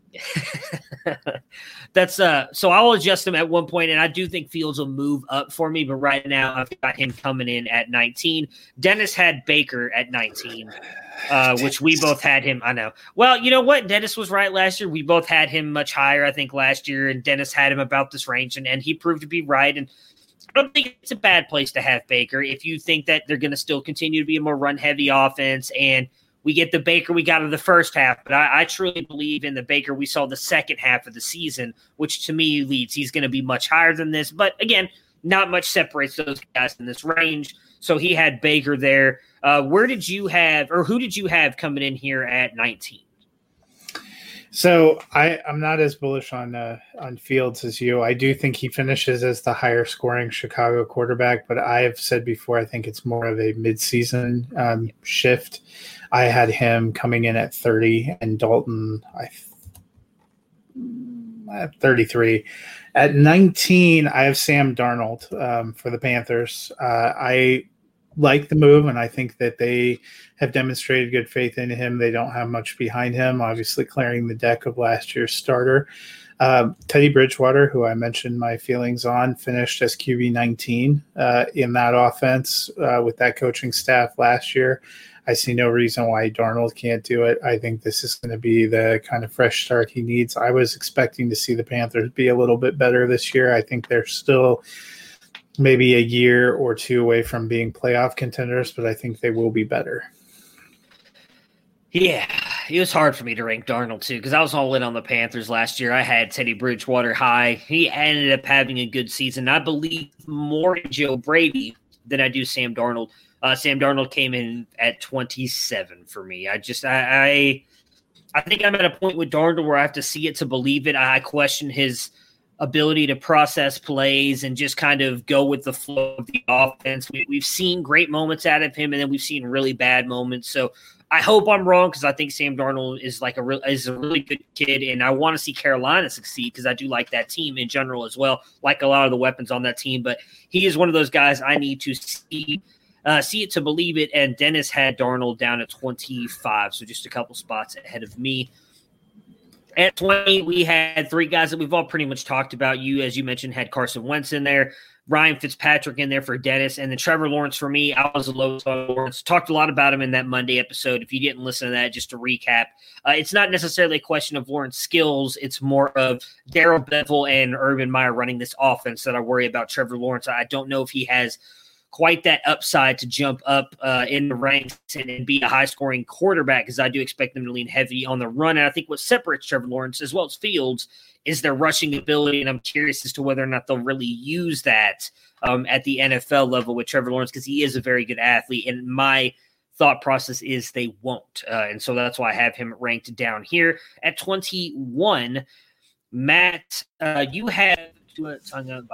[SPEAKER 5] them.
[SPEAKER 4] That's uh. So I'll adjust him at one point, and I do think Fields will move up for me. But right now, I've got him coming in at nineteen. Dennis had Baker at nineteen. Uh, which we both had him. I know. Well, you know what? Dennis was right last year. We both had him much higher, I think, last year, and Dennis had him about this range, and, and he proved to be right. And I don't think it's a bad place to have Baker if you think that they're going to still continue to be a more run-heavy offense, and we get the Baker we got in the first half. But I, I truly believe in the Baker we saw the second half of the season, which to me leads he's going to be much higher than this. But again, not much separates those guys in this range. So he had Baker there. Uh, where did you have, or who did you have coming in here at nineteen?
[SPEAKER 5] So I, I'm not as bullish on uh, on Fields as you. I do think he finishes as the higher scoring Chicago quarterback, but I have said before, I think it's more of a midseason um, shift. I had him coming in at thirty and Dalton I at thirty-three. At nineteen, I have Sam Darnold um, for the Panthers. Uh, I like the move, and I think that they have demonstrated good faith in him. They don't have much behind him, obviously clearing the deck of last year's starter. Uh, Teddy Bridgewater, who I mentioned my feelings on, finished as Q B nineteen uh, in that offense uh, with that coaching staff last year. I see no reason why Darnold can't do it. I think this is going to be the kind of fresh start he needs. I was expecting to see the Panthers be a little bit better this year. I think they're still maybe a year or two away from being playoff contenders, but I think they will be better.
[SPEAKER 4] Yeah, it was hard for me to rank Darnold, too, because I was all in on the Panthers last year. I had Teddy Bridgewater high. He ended up having a good season. I believe more in Joe Brady than I do Sam Darnold. Uh, Sam Darnold came in at twenty-seven for me. I just, I, I, I think I'm at a point with Darnold where I have to see it to believe it. I question his ability to process plays and just kind of go with the flow of the offense. We, we've seen great moments out of him, and then we've seen really bad moments. So I hope I'm wrong, because I think Sam Darnold is like a real is a really good kid, and I want to see Carolina succeed because I do like that team in general as well, like a lot of the weapons on that team. But he is one of those guys I need to see. Uh, see it to believe it, and Dennis had Darnold down at twenty-five, so just a couple spots ahead of me. At twenty, we had three guys that we've all pretty much talked about. You, as you mentioned, had Carson Wentz in there, Ryan Fitzpatrick in there for Dennis, and then Trevor Lawrence for me. I was a low on Lawrence. Talked a lot about him in that Monday episode. If you didn't listen to that, just to recap, uh, it's not necessarily a question of Lawrence's skills. It's more of Darrell Bevell and Urban Meyer running this offense that I worry about Trevor Lawrence. I don't know if he has quite that upside to jump up uh, in the ranks and, and be a high-scoring quarterback, because I do expect them to lean heavy on the run. And I think what separates Trevor Lawrence as well as Fields is their rushing ability, and I'm curious as to whether or not they'll really use that um, at the N F L level with Trevor Lawrence, because he is a very good athlete, and my thought process is they won't. Uh, and so that's why I have him ranked down here. At twenty-one, Matt, uh, you have Tua Tagovailoa.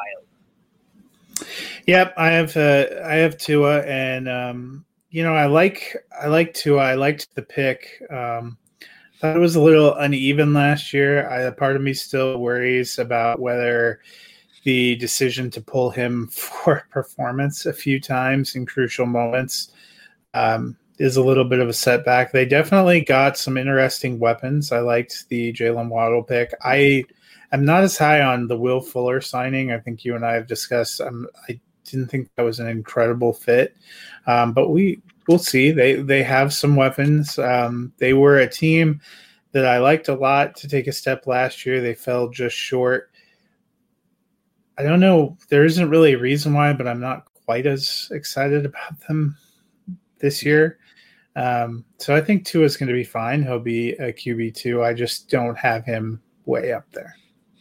[SPEAKER 5] Yep, I have uh, I have Tua, and um, you know I like I like Tua. I liked the pick. Um, thought it was a little uneven last year. I, part of me still worries about whether the decision to pull him for performance a few times in crucial moments um, is a little bit of a setback. They definitely got some interesting weapons. I liked the Jalen Waddle pick. I I'm not as high on the Will Fuller signing. I think you and I have discussed. Um, I didn't think that was an incredible fit, um, but we we'll see. They they have some weapons. Um, they were a team that I liked a lot to take a step last year. They fell just short. I don't know. There isn't really a reason why, but I'm not quite as excited about them this year. Um, so I think Tua is going to be fine. He'll be a Q B two. I just don't have him way up there.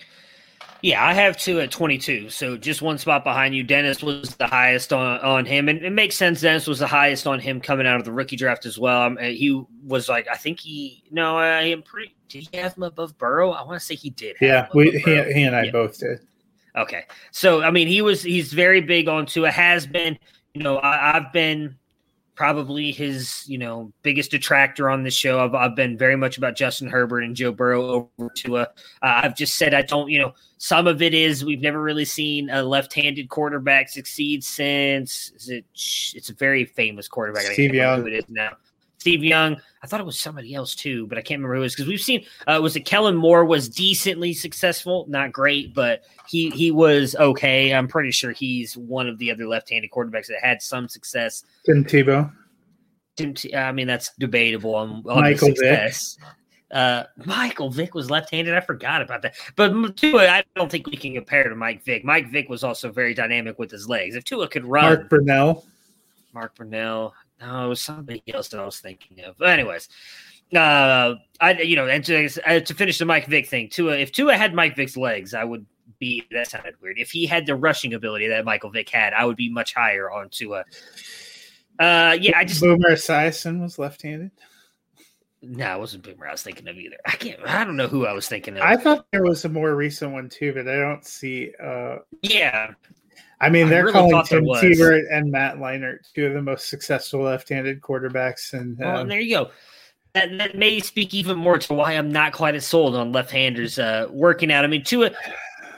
[SPEAKER 4] Yeah, I have two at twenty-two, so just one spot behind you. Dennis was the highest on, on him, and it makes sense. Dennis was the highest on him coming out of the rookie draft as well. Um, he was like, I think he, no, I am pretty, did he have him above Burrow? I want to say he did.
[SPEAKER 5] Yeah, we, he, he and I yeah. both did.
[SPEAKER 4] Okay, so, I mean, he was, he's very big on Tua, has been, you know, I, I've been probably his, you know, biggest detractor on this show. I've, I've been very much about Justin Herbert and Joe Burrow over Tua. Uh, I've just said I don't, you know, some of it is we've never really seen a left-handed quarterback succeed since is it, it's a very famous quarterback.
[SPEAKER 5] Steve Young.
[SPEAKER 4] Who it is now. Steve Young. I thought it was somebody else too, but I can't remember who it was, because we've seen uh, was it Kellen Moore was decently successful, not great, but he he was okay. I'm pretty sure he's one of the other left-handed quarterbacks that had some success.
[SPEAKER 5] Tim Tebow.
[SPEAKER 4] Tim T- I mean, that's debatable on, on
[SPEAKER 5] Michael
[SPEAKER 4] success. Vick. Uh, Michael Vick was left-handed. I forgot about that. But Tua, I don't think we can compare to Mike Vick. Mike Vick was also very dynamic with his legs. If Tua could run,
[SPEAKER 5] Mark Brunell.
[SPEAKER 4] Mark Brunell. No, it was somebody else that I was thinking of. But anyways, uh, I you know, and to, uh, to finish the Mike Vick thing, Tua, if Tua had Mike Vick's legs, I would be. That sounded weird. If he had the rushing ability that Michael Vick had, I would be much higher on Tua. Uh, yeah, I just
[SPEAKER 5] Boomer Esiason was left-handed.
[SPEAKER 4] No, it wasn't Boomer I was thinking of either. I can't. I don't know who I was thinking of.
[SPEAKER 5] I thought there was a more recent one too, but I don't see. Uh,
[SPEAKER 4] yeah.
[SPEAKER 5] I mean, they're
[SPEAKER 4] I really
[SPEAKER 5] calling Tim
[SPEAKER 4] there
[SPEAKER 5] Tebow and Matt Leinart two of the most successful left-handed quarterbacks. And, um,
[SPEAKER 4] well, and there you go. That, that may speak even more to why I'm not quite as sold on left-handers uh, working out. I mean, Tua,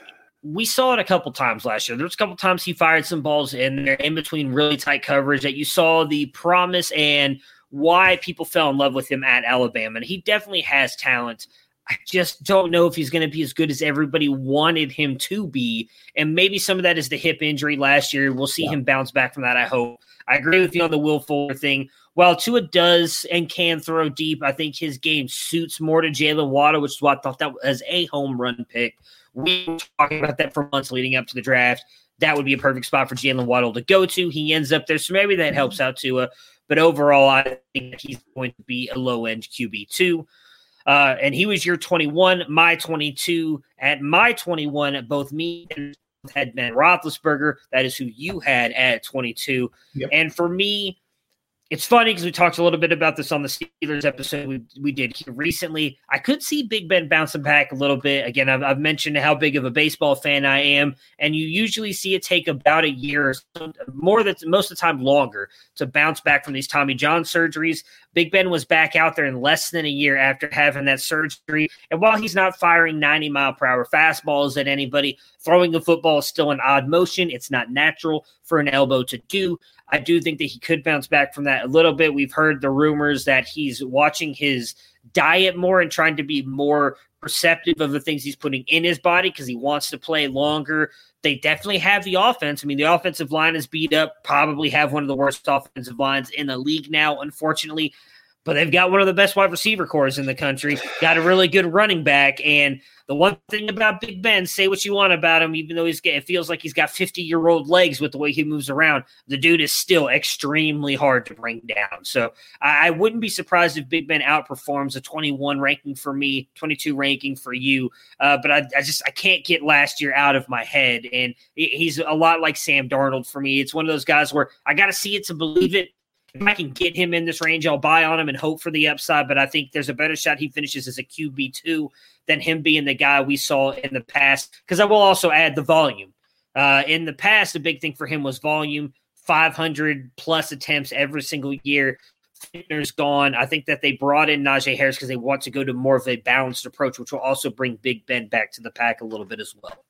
[SPEAKER 4] we saw it a couple times last year. There was a couple times he fired some balls in there in between really tight coverage that you saw the promise and why people fell in love with him at Alabama. And he definitely has talent. I just don't know if he's going to be as good as everybody wanted him to be. And maybe some of that is the hip injury last year. We'll see yeah. him bounce back from that, I hope. I agree with you on the Will Fuller thing. While Tua does and can throw deep, I think his game suits more to Jalen Waddle, which is why I thought that was a home run pick. We were talking about that for months leading up to the draft. That would be a perfect spot for Jalen Waddle to go to. He ends up there, so maybe that helps out Tua. But overall, I think that he's going to be a low-end Q B two. Uh, and he was your twenty-one, my twenty-two. At my twenty-one, both me and had Ben Roethlisberger. That is who you had at twenty-two. Yep. And for me, it's funny because we talked a little bit about this on the Steelers episode we, we did here recently. I could see Big Ben bouncing back a little bit. Again, I've, I've mentioned how big of a baseball fan I am, and you usually see it take about a year, or so, more than most of the time longer, to bounce back from these Tommy John surgeries. Big Ben was back out there in less than a year after having that surgery, and while he's not firing ninety mile per hour fastballs at anybody, throwing the football is still an odd motion. It's not natural for an elbow to do. I do think that he could bounce back from that a little bit. We've heard the rumors that he's watching his diet more and trying to be more perceptive of the things he's putting in his body because he wants to play longer. They definitely have the offense. I mean, the offensive line is beat up, probably have one of the worst offensive lines in the league now, unfortunately. But they've got one of the best wide receiver cores in the country, got a really good running back. And the one thing about Big Ben, say what you want about him, even though he's it feels like he's got fifty-year-old legs with the way he moves around, the dude is still extremely hard to bring down. So I, I wouldn't be surprised if Big Ben outperforms a twenty-one ranking for me, twenty-two ranking for you. Uh, but I, I just I can't get last year out of my head. And he's a lot like Sam Darnold for me. It's one of those guys where I got to see it to believe it. If I can get him in this range, I'll buy on him and hope for the upside, but I think there's a better shot he finishes as a Q B two than him being the guy we saw in the past, because I will also add the volume. Uh, in the past, the big thing for him was volume, five hundred plus attempts every single year. Fitner's gone. I think that they brought in Najee Harris because they want to go to more of a balanced approach, which will also bring Big Ben back to the pack a little bit as well.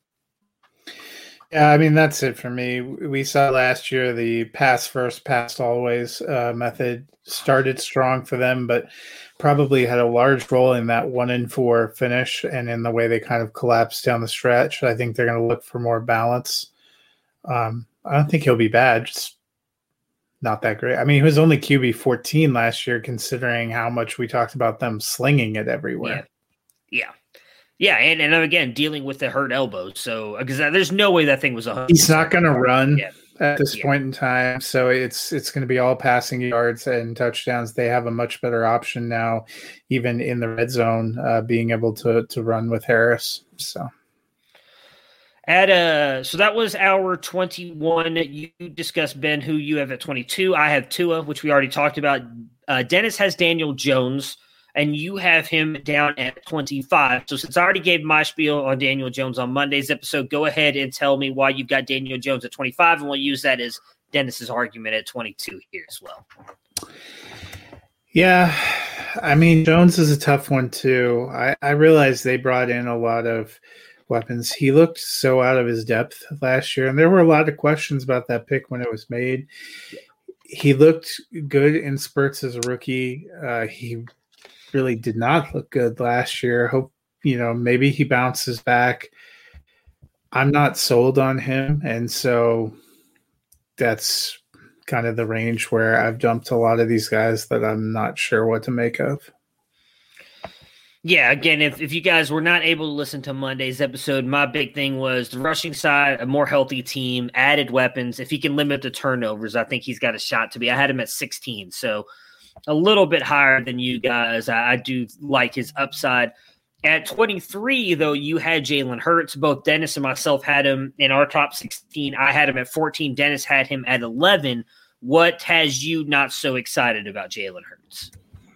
[SPEAKER 5] Yeah, I mean, that's it for me. We saw last year the pass first, pass always uh, method started strong for them, but probably had a large role in that one and four finish and in the way they kind of collapsed down the stretch. I think they're going to look for more balance. Um, I don't think he'll be bad, just not that great. I mean, he was only Q B fourteen last year, considering how much we talked about them slinging it everywhere.
[SPEAKER 4] Yeah. Yeah. Yeah, and, and again, dealing with the hurt elbow. So, because there's no way that thing was a.
[SPEAKER 5] He's not going to run
[SPEAKER 4] yeah.
[SPEAKER 5] at this
[SPEAKER 4] yeah.
[SPEAKER 5] point in time. So it's it's going to be all passing yards and touchdowns. They have a much better option now, even in the red zone, uh, being able to to run with Harris. So.
[SPEAKER 4] At uh, so that was our twenty-one. You discussed, Ben, who you have at twenty-two. I have Tua, which we already talked about. Uh, Dennis has Daniel Jones. And you have him down at twenty-five. So since I already gave my spiel on Daniel Jones on Monday's episode, go ahead and tell me why you've got Daniel Jones at twenty-five, and we'll use that as Dennis's argument at twenty-two here as well.
[SPEAKER 5] Yeah, I mean, Jones is a tough one too. I, I realize they brought in a lot of weapons. He looked so out of his depth last year, and there were a lot of questions about that pick when it was made. He looked good in spurts as a rookie. Uh, he really did not look good last year. Hope, you know, maybe he bounces back. I'm not sold on him. And so that's kind of the range where I've dumped a lot of these guys that I'm not sure what to make of.
[SPEAKER 4] Yeah, again, if, if you guys were not able to listen to Monday's episode, my big thing was the rushing side, a more healthy team, added weapons. If he can limit the turnovers, I think he's got a shot to be. I had him at sixteen, so a little bit higher than you guys. I, I do like his upside. At twenty-three, though, you had Jalen Hurts. Both Dennis and myself had him in our top sixteen. I had him at fourteen. Dennis had him at eleven. What has you not so excited about Jalen Hurts?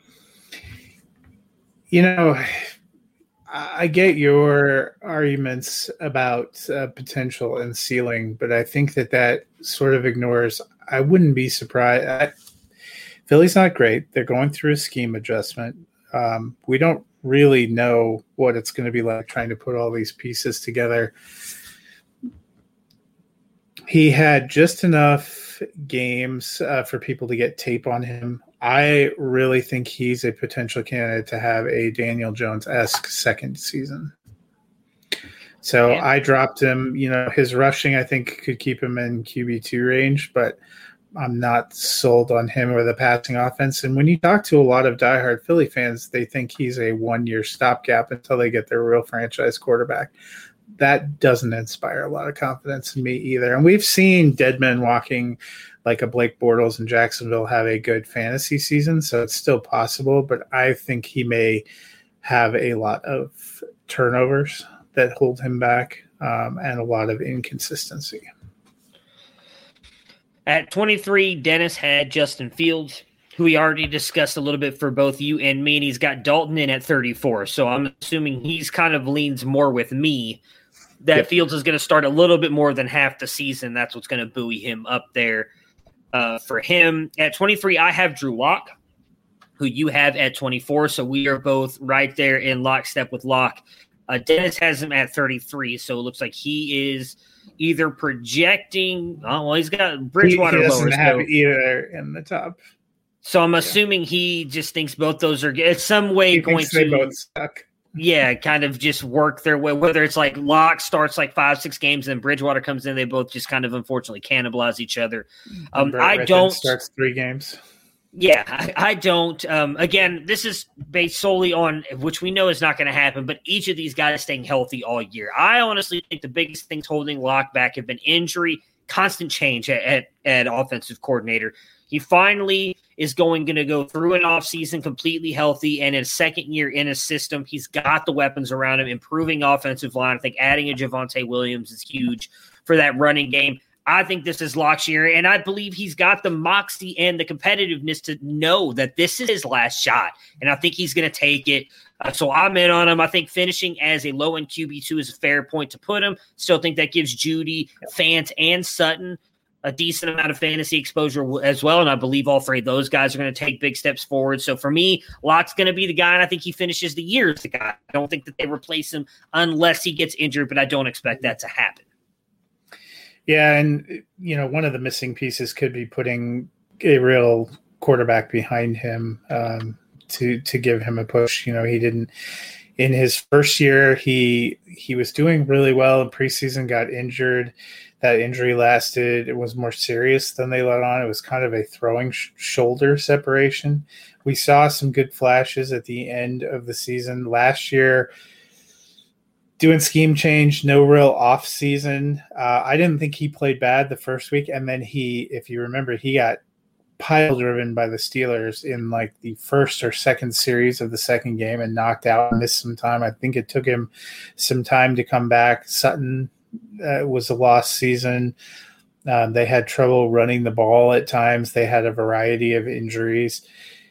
[SPEAKER 5] You know, I get your arguments about uh, potential and ceiling, but I think that that sort of ignores – I wouldn't be surprised. I, Philly's not great. They're going through a scheme adjustment. Um, we don't really know what it's going to be like trying to put all these pieces together. He had just enough games uh, for people to get tape on him. I really think he's a potential candidate to have a Daniel Jones-esque second season. So yeah. I dropped him. You know, his rushing, I think, could keep him in Q B two range, but I'm not sold on him or the passing offense. And when you talk to a lot of diehard Philly fans, they think he's a one-year stopgap until they get their real franchise quarterback. That doesn't inspire a lot of confidence in me either. And we've seen dead men walking like a Blake Bortles in Jacksonville have a good fantasy season, so it's still possible. But I think he may have a lot of turnovers that hold him back um, and a lot of inconsistency.
[SPEAKER 4] At twenty-three, Dennis had Justin Fields, who we already discussed a little bit for both you and me, and he's got Dalton in at thirty-four. So I'm assuming he's kind of leans more with me that yep. Fields is going to start a little bit more than half the season. That's what's going to buoy him up there uh, for him. At twenty-three, I have Drew Lock, who you have at twenty-four. So we are both right there in lockstep with Lock. Uh, Dennis has him at thirty-three, so it looks like he is either projecting. Oh, well, he's got Bridgewater
[SPEAKER 5] he, he doesn't
[SPEAKER 4] lower,
[SPEAKER 5] have
[SPEAKER 4] so,
[SPEAKER 5] either in the top.
[SPEAKER 4] So I'm assuming yeah. he just thinks both those are it's some way
[SPEAKER 5] he
[SPEAKER 4] going
[SPEAKER 5] thinks
[SPEAKER 4] to
[SPEAKER 5] they both suck.
[SPEAKER 4] Yeah, kind of just work their way. Whether it's like Locke starts like five, six games, and then Bridgewater comes in, they both just kind of unfortunately cannibalize each other. Um, I don't
[SPEAKER 5] starts three games.
[SPEAKER 4] Yeah, I, I don't. Um, again, this is based solely on which we know is not going to happen, but each of these guys staying healthy all year. I honestly think the biggest things holding Locke back have been injury, constant change at, at, at offensive coordinator. He finally is going to go through an offseason completely healthy, and in his second year in a system, he's got the weapons around him, improving offensive line. I think adding a Javonte Williams is huge for that running game. I think this is Locke's year, and I believe he's got the moxie and the competitiveness to know that this is his last shot, and I think he's going to take it. Uh, so I'm in on him. I think finishing as a low-end Q B two is a fair point to put him. Still think that gives Judy, Fant, and Sutton a decent amount of fantasy exposure as well, and I believe all three of those guys are going to take big steps forward. So for me, Locke's going to be the guy, and I think he finishes the year as the guy. I don't think that they replace him unless he gets injured, but I don't expect that to happen.
[SPEAKER 5] Yeah, and, you know, one of the missing pieces could be putting a real quarterback behind him um, to to give him a push. You know, he didn't – in his first year, he he was doing really well in preseason, got injured. That injury lasted. It was more serious than they let on. It was kind of a throwing sh- shoulder separation. We saw some good flashes at the end of the season. Last year – doing scheme change, no real off season. Uh, I didn't think he played bad the first week. And then he, if you remember, he got pile driven by the Steelers in like the first or second series of the second game and knocked out and missed some time. I think it took him some time to come back. Sutton uh, was a lost season. Um, they had trouble running the ball at times. They had a variety of injuries.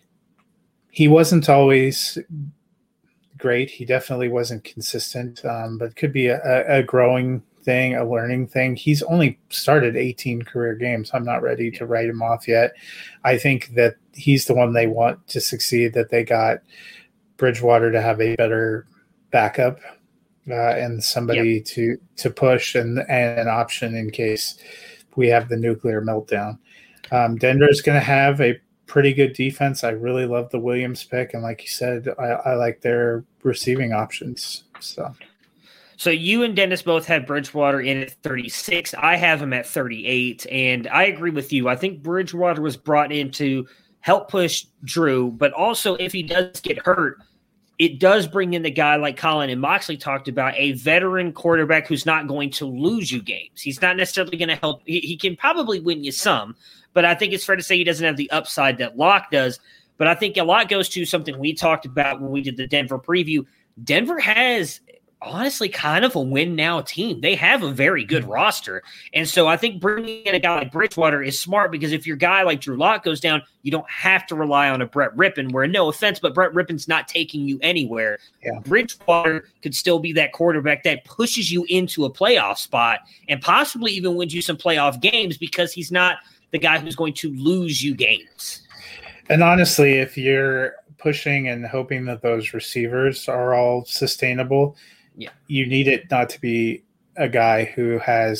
[SPEAKER 5] He wasn't always great. He definitely wasn't consistent, um, but could be a, a growing thing, a learning thing. He's only started eighteen career games. I'm not ready to write him off yet. I think that he's the one they want to succeed, that they got Bridgewater to have a better backup uh, and somebody yep. to to push and, and an option in case we have the nuclear meltdown. Um, Denver's going to have a pretty good defense. I really love the Williams pick, and like you said, I, I like their receiving options. So,
[SPEAKER 4] so you and Dennis both have Bridgewater in at thirty-six. I have him at thirty-eight, and I agree with you. I think Bridgewater was brought in to help push Drew, but also if he does get hurt, it does bring in the guy like Colin and Moxley talked about, a veteran quarterback who's not going to lose you games. He's not necessarily going to help. He, he can probably win you some, but I think it's fair to say he doesn't have the upside that Locke does. But I think a lot goes to something we talked about when we did the Denver preview. Denver has honestly kind of a win now team. They have a very good roster. And so I think bringing in a guy like Bridgewater is smart, because if your guy like Drew Lock goes down, you don't have to rely on a Brett Rippon, where no offense, but Brett Rippon's not taking you anywhere.
[SPEAKER 5] Yeah.
[SPEAKER 4] Bridgewater could still be that quarterback that pushes you into a playoff spot and possibly even wins you some playoff games, because he's not the guy who's going to lose you games.
[SPEAKER 5] And honestly, if you're pushing and hoping that those receivers are all sustainable,
[SPEAKER 4] yeah,
[SPEAKER 5] you need it not to be a guy who has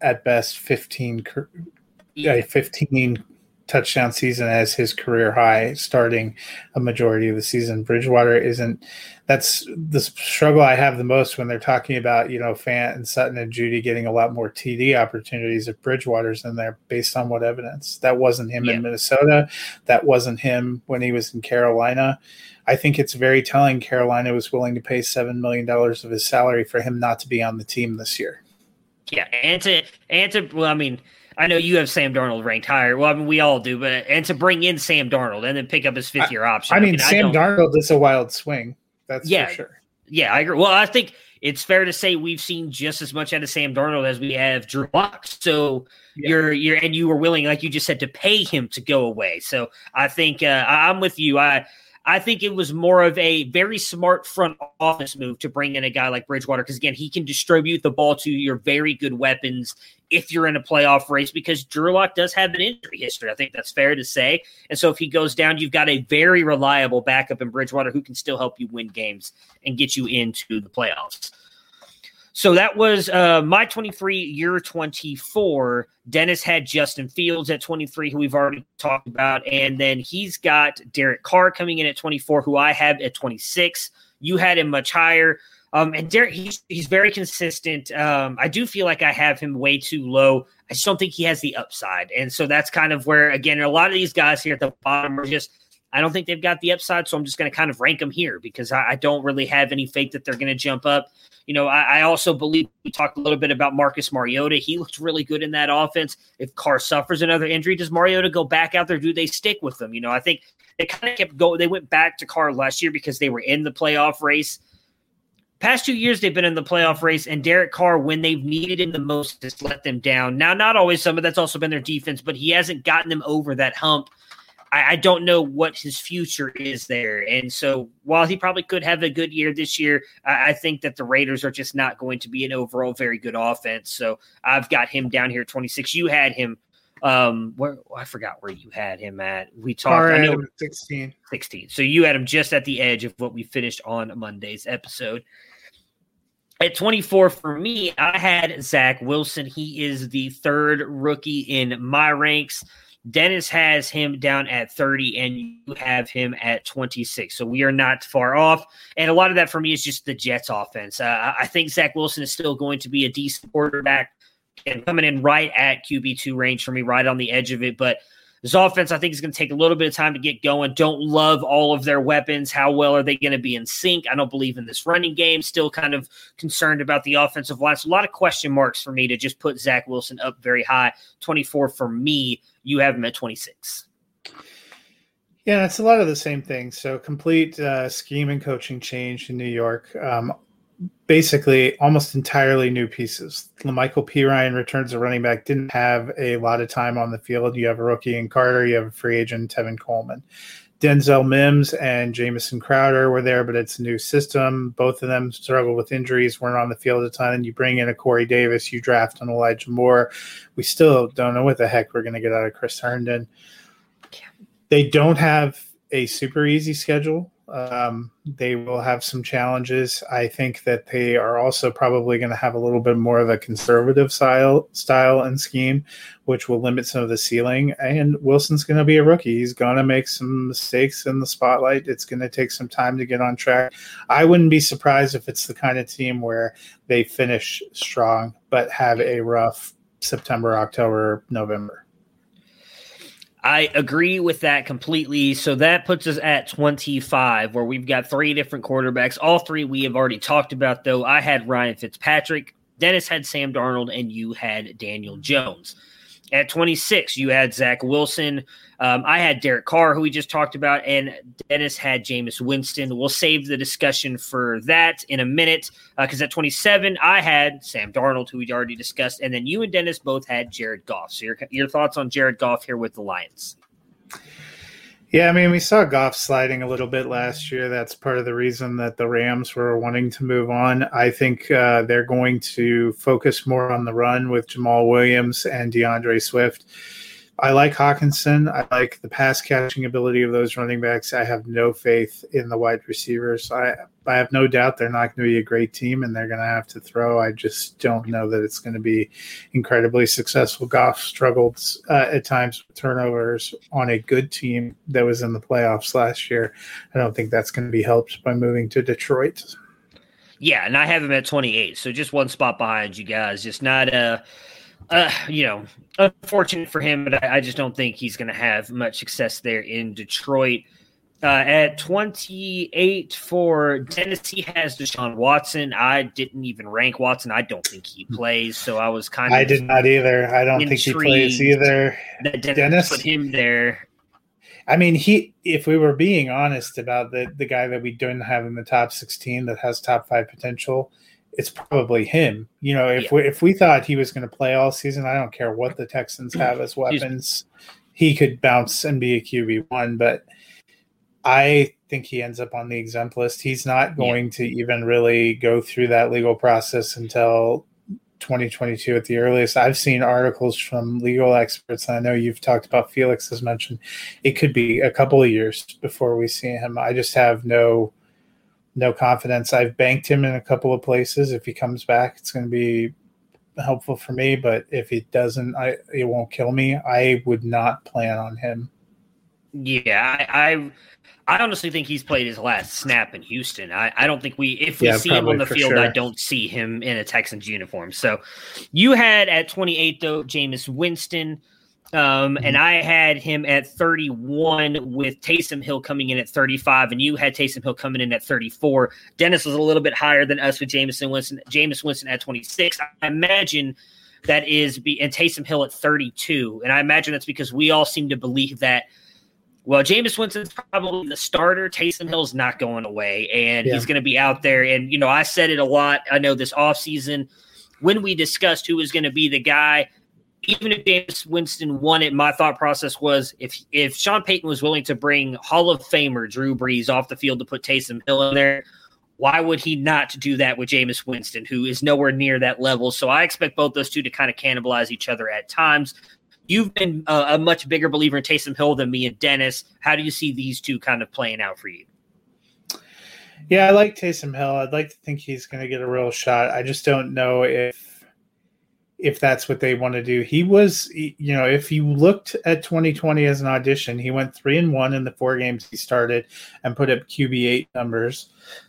[SPEAKER 5] at best fifteen, yeah. fifteen touchdown season as his career high, starting a majority of the season. Bridgewater isn't. That's the struggle I have the most when they're talking about, you know, Fant and Sutton and Judy getting a lot more T D opportunities if Bridgewater's in there. Based on what evidence? That wasn't him yeah. in Minnesota. That wasn't him when he was in Carolina. I think it's very telling Carolina was willing to pay seven million dollars of his salary for him not to be on the team this year.
[SPEAKER 4] Yeah, and to, and to well, I mean, I know you have Sam Darnold ranked higher. Well, I mean, we all do, but and to bring in Sam Darnold and then pick up his fifth-year option.
[SPEAKER 5] I mean, I mean Sam I Darnold is a wild swing. That's
[SPEAKER 4] yeah,
[SPEAKER 5] for sure.
[SPEAKER 4] Yeah, I agree. Well, I think it's fair to say we've seen just as much out of Sam Darnold as we have Drew Lock. So yeah. you're you're and you were willing, like you just said, to pay him to go away. So I think uh, I'm with you. I I think it was more of a very smart front office move to bring in a guy like Bridgewater because, again, he can distribute the ball to your very good weapons if you're in a playoff race because Drew Lock does have an injury history. I think that's fair to say. And so if he goes down, you've got a very reliable backup in Bridgewater who can still help you win games and get you into the playoffs. So that was uh, my twenty-three, your twenty-four. Dennis had Justin Fields at twenty-three, who we've already talked about. And then he's got Derek Carr coming in at twenty-four, who I have at twenty-six. You had him much higher. Um, and Derek, he's, he's very consistent. Um, I do feel like I have him way too low. I just don't think he has the upside. And so that's kind of where, again, a lot of these guys here at the bottom are just, I don't think they've got the upside. So I'm just going to kind of rank them here because I, I don't really have any faith that they're going to jump up. You know, I, I also believe we talked a little bit about Marcus Mariota. He looked really good in that offense. If Carr suffers another injury, does Mariota go back out there? Do they stick with him? You know, I think they kind of kept going. They went back to Carr last year because they were in the playoff race. Past two years, they've been in the playoff race, and Derek Carr, when they've needed him the most, has let them down. Now, not always some of that's also been their defense, but he hasn't gotten them over that hump. I, I don't know what his future is there. And so while he probably could have a good year this year, I, I think that the Raiders are just not going to be an overall very good offense. So I've got him down here at twenty-six. You had him um, where oh, I forgot where you had him at. We talked
[SPEAKER 5] Carr
[SPEAKER 4] I know,
[SPEAKER 5] sixteen.
[SPEAKER 4] sixteen. So you had him just at the edge of what we finished on Monday's episode. At twenty-four for me, I had Zach Wilson. He is the third rookie in my ranks. Dennis has him down at thirty, and you have him at twenty-six. So we are not far off. And a lot of that for me is just the Jets offense. Uh, I think Zach Wilson is still going to be a decent quarterback and coming in right at Q B two range for me, right on the edge of it. But this offense, I think, is going to take a little bit of time to get going. Don't love all of their weapons. How well are they going to be in sync? I don't believe in this running game. Still kind of concerned about the offensive line. So a lot of question marks for me to just put Zach Wilson up very high. twenty-four for me. You have him at twenty-six.
[SPEAKER 5] Yeah, it's a lot of the same things. So complete uh, scheme and coaching change in New York. Um, basically, almost entirely new pieces. Michael Pirine returns a running back, didn't have a lot of time on the field. You have a rookie in Carter. You have a free agent, Tevin Coleman. Denzel Mims and Jamison Crowder were there, but it's a new system. Both of them struggled with injuries, weren't on the field a ton. And you bring in a Corey Davis, you draft an Elijah Moore. We still don't know what the heck we're going to get out of Chris Herndon. They don't have a super easy schedule. Um, they will have some challenges. I think that they are also probably going to have a little bit more of a conservative style, style and scheme, which will limit some of the ceiling. And Wilson's going to be a rookie. He's going to make some mistakes in the spotlight. It's going to take some time to get on track. I wouldn't be surprised if it's the kind of team where they finish strong, but have a rough September, October, November.
[SPEAKER 4] I agree with that completely. So that puts us at twenty-five, where we've got three different quarterbacks. All three we have already talked about, though. I had Ryan Fitzpatrick, Dennis had Sam Darnold, and you had Daniel Jones. At twenty-six, you had Zach Wilson. Um, I had Derek Carr, who we just talked about, and Dennis had Jameis Winston. We'll save the discussion for that in a minute, because uh, at twenty-seven, I had Sam Darnold, who we already discussed, and then you and Dennis both had Jared Goff. So your, your thoughts on Jared Goff here with the Lions?
[SPEAKER 5] Yeah, I mean, we saw Goff sliding a little bit last year. That's part of the reason that the Rams were wanting to move on. I think uh, they're going to focus more on the run with Jamal Williams and DeAndre Swift. I like Hawkinson. I like the pass catching ability of those running backs. I have no faith in the wide receivers. I I have no doubt they're not going to be a great team and they're going to have to throw. I just don't know that it's going to be incredibly successful. Goff struggled uh, at times with turnovers on a good team that was in the playoffs last year. I don't think that's going to be helped by moving to Detroit.
[SPEAKER 4] Yeah, and I have him at twenty-eight, so just one spot behind you guys. Just not a. Uh, you know, unfortunate for him, but I, I just don't think he's going to have much success there in Detroit. Uh, at twenty-eight for Dennis, he has Deshaun Watson. I didn't even rank Watson. I don't think he plays, so I was kind of
[SPEAKER 5] I did not either. I don't think he plays either.
[SPEAKER 4] That Dennis,
[SPEAKER 5] Dennis
[SPEAKER 4] put him there.
[SPEAKER 5] I mean, he. If we were being honest about the the guy that we don't have in the top sixteen that has top five potential, it's probably him. You know, if yeah. we if we thought he was going to play all season, I don't care what the Texans have as weapons, he could bounce and be a Q B one. But I think he ends up on the exempt list. He's not going yeah. to even really go through that legal process until twenty twenty-two at the earliest. I've seen articles from legal experts. I know you've talked about Felix as mentioned. It could be a couple of years before we see him. I just have no. No confidence. I've banked him in a couple of places. If he comes back, it's going to be helpful for me. But if he doesn't, I it won't kill me. I would not plan on him.
[SPEAKER 4] Yeah, I I, I honestly think he's played his last snap in Houston. I, I don't think we if we
[SPEAKER 5] yeah,
[SPEAKER 4] see him on the field,
[SPEAKER 5] sure.
[SPEAKER 4] I don't see him in a Texans uniform. So you had at twenty-eight though, Jameis Winston. Um, and I had him at thirty-one with Taysom Hill coming in at thirty-five, and you had Taysom Hill coming in at thirty-four. Dennis was a little bit higher than us with Jameis Winston. Jameis Winston at twenty-six. I imagine that is be and Taysom Hill at thirty-two, and I imagine that's because we all seem to believe that. Well, Jameis Winston's probably the starter. Taysom Hill's not going away, and yeah. he's going to be out there. And you know, I said it a lot. I know this offseason when we discussed who was going to be the guy. Even if Jameis Winston won it, my thought process was if if Sean Payton was willing to bring Hall of Famer Drew Brees off the field to put Taysom Hill in there, why would he not do that with Jameis Winston, who is nowhere near that level? So I expect both those two to kind of cannibalize each other at times. You've been a, a much bigger believer in Taysom Hill than me and Dennis. How do you see these two kind of playing out for you?
[SPEAKER 5] Yeah, I like Taysom Hill. I'd like to think he's going to get a real shot. I just don't know if if that's what they want to do. He was, you know, if you looked at twenty twenty as an audition, he went three and one in the four games he started and put up Q B eight numbers.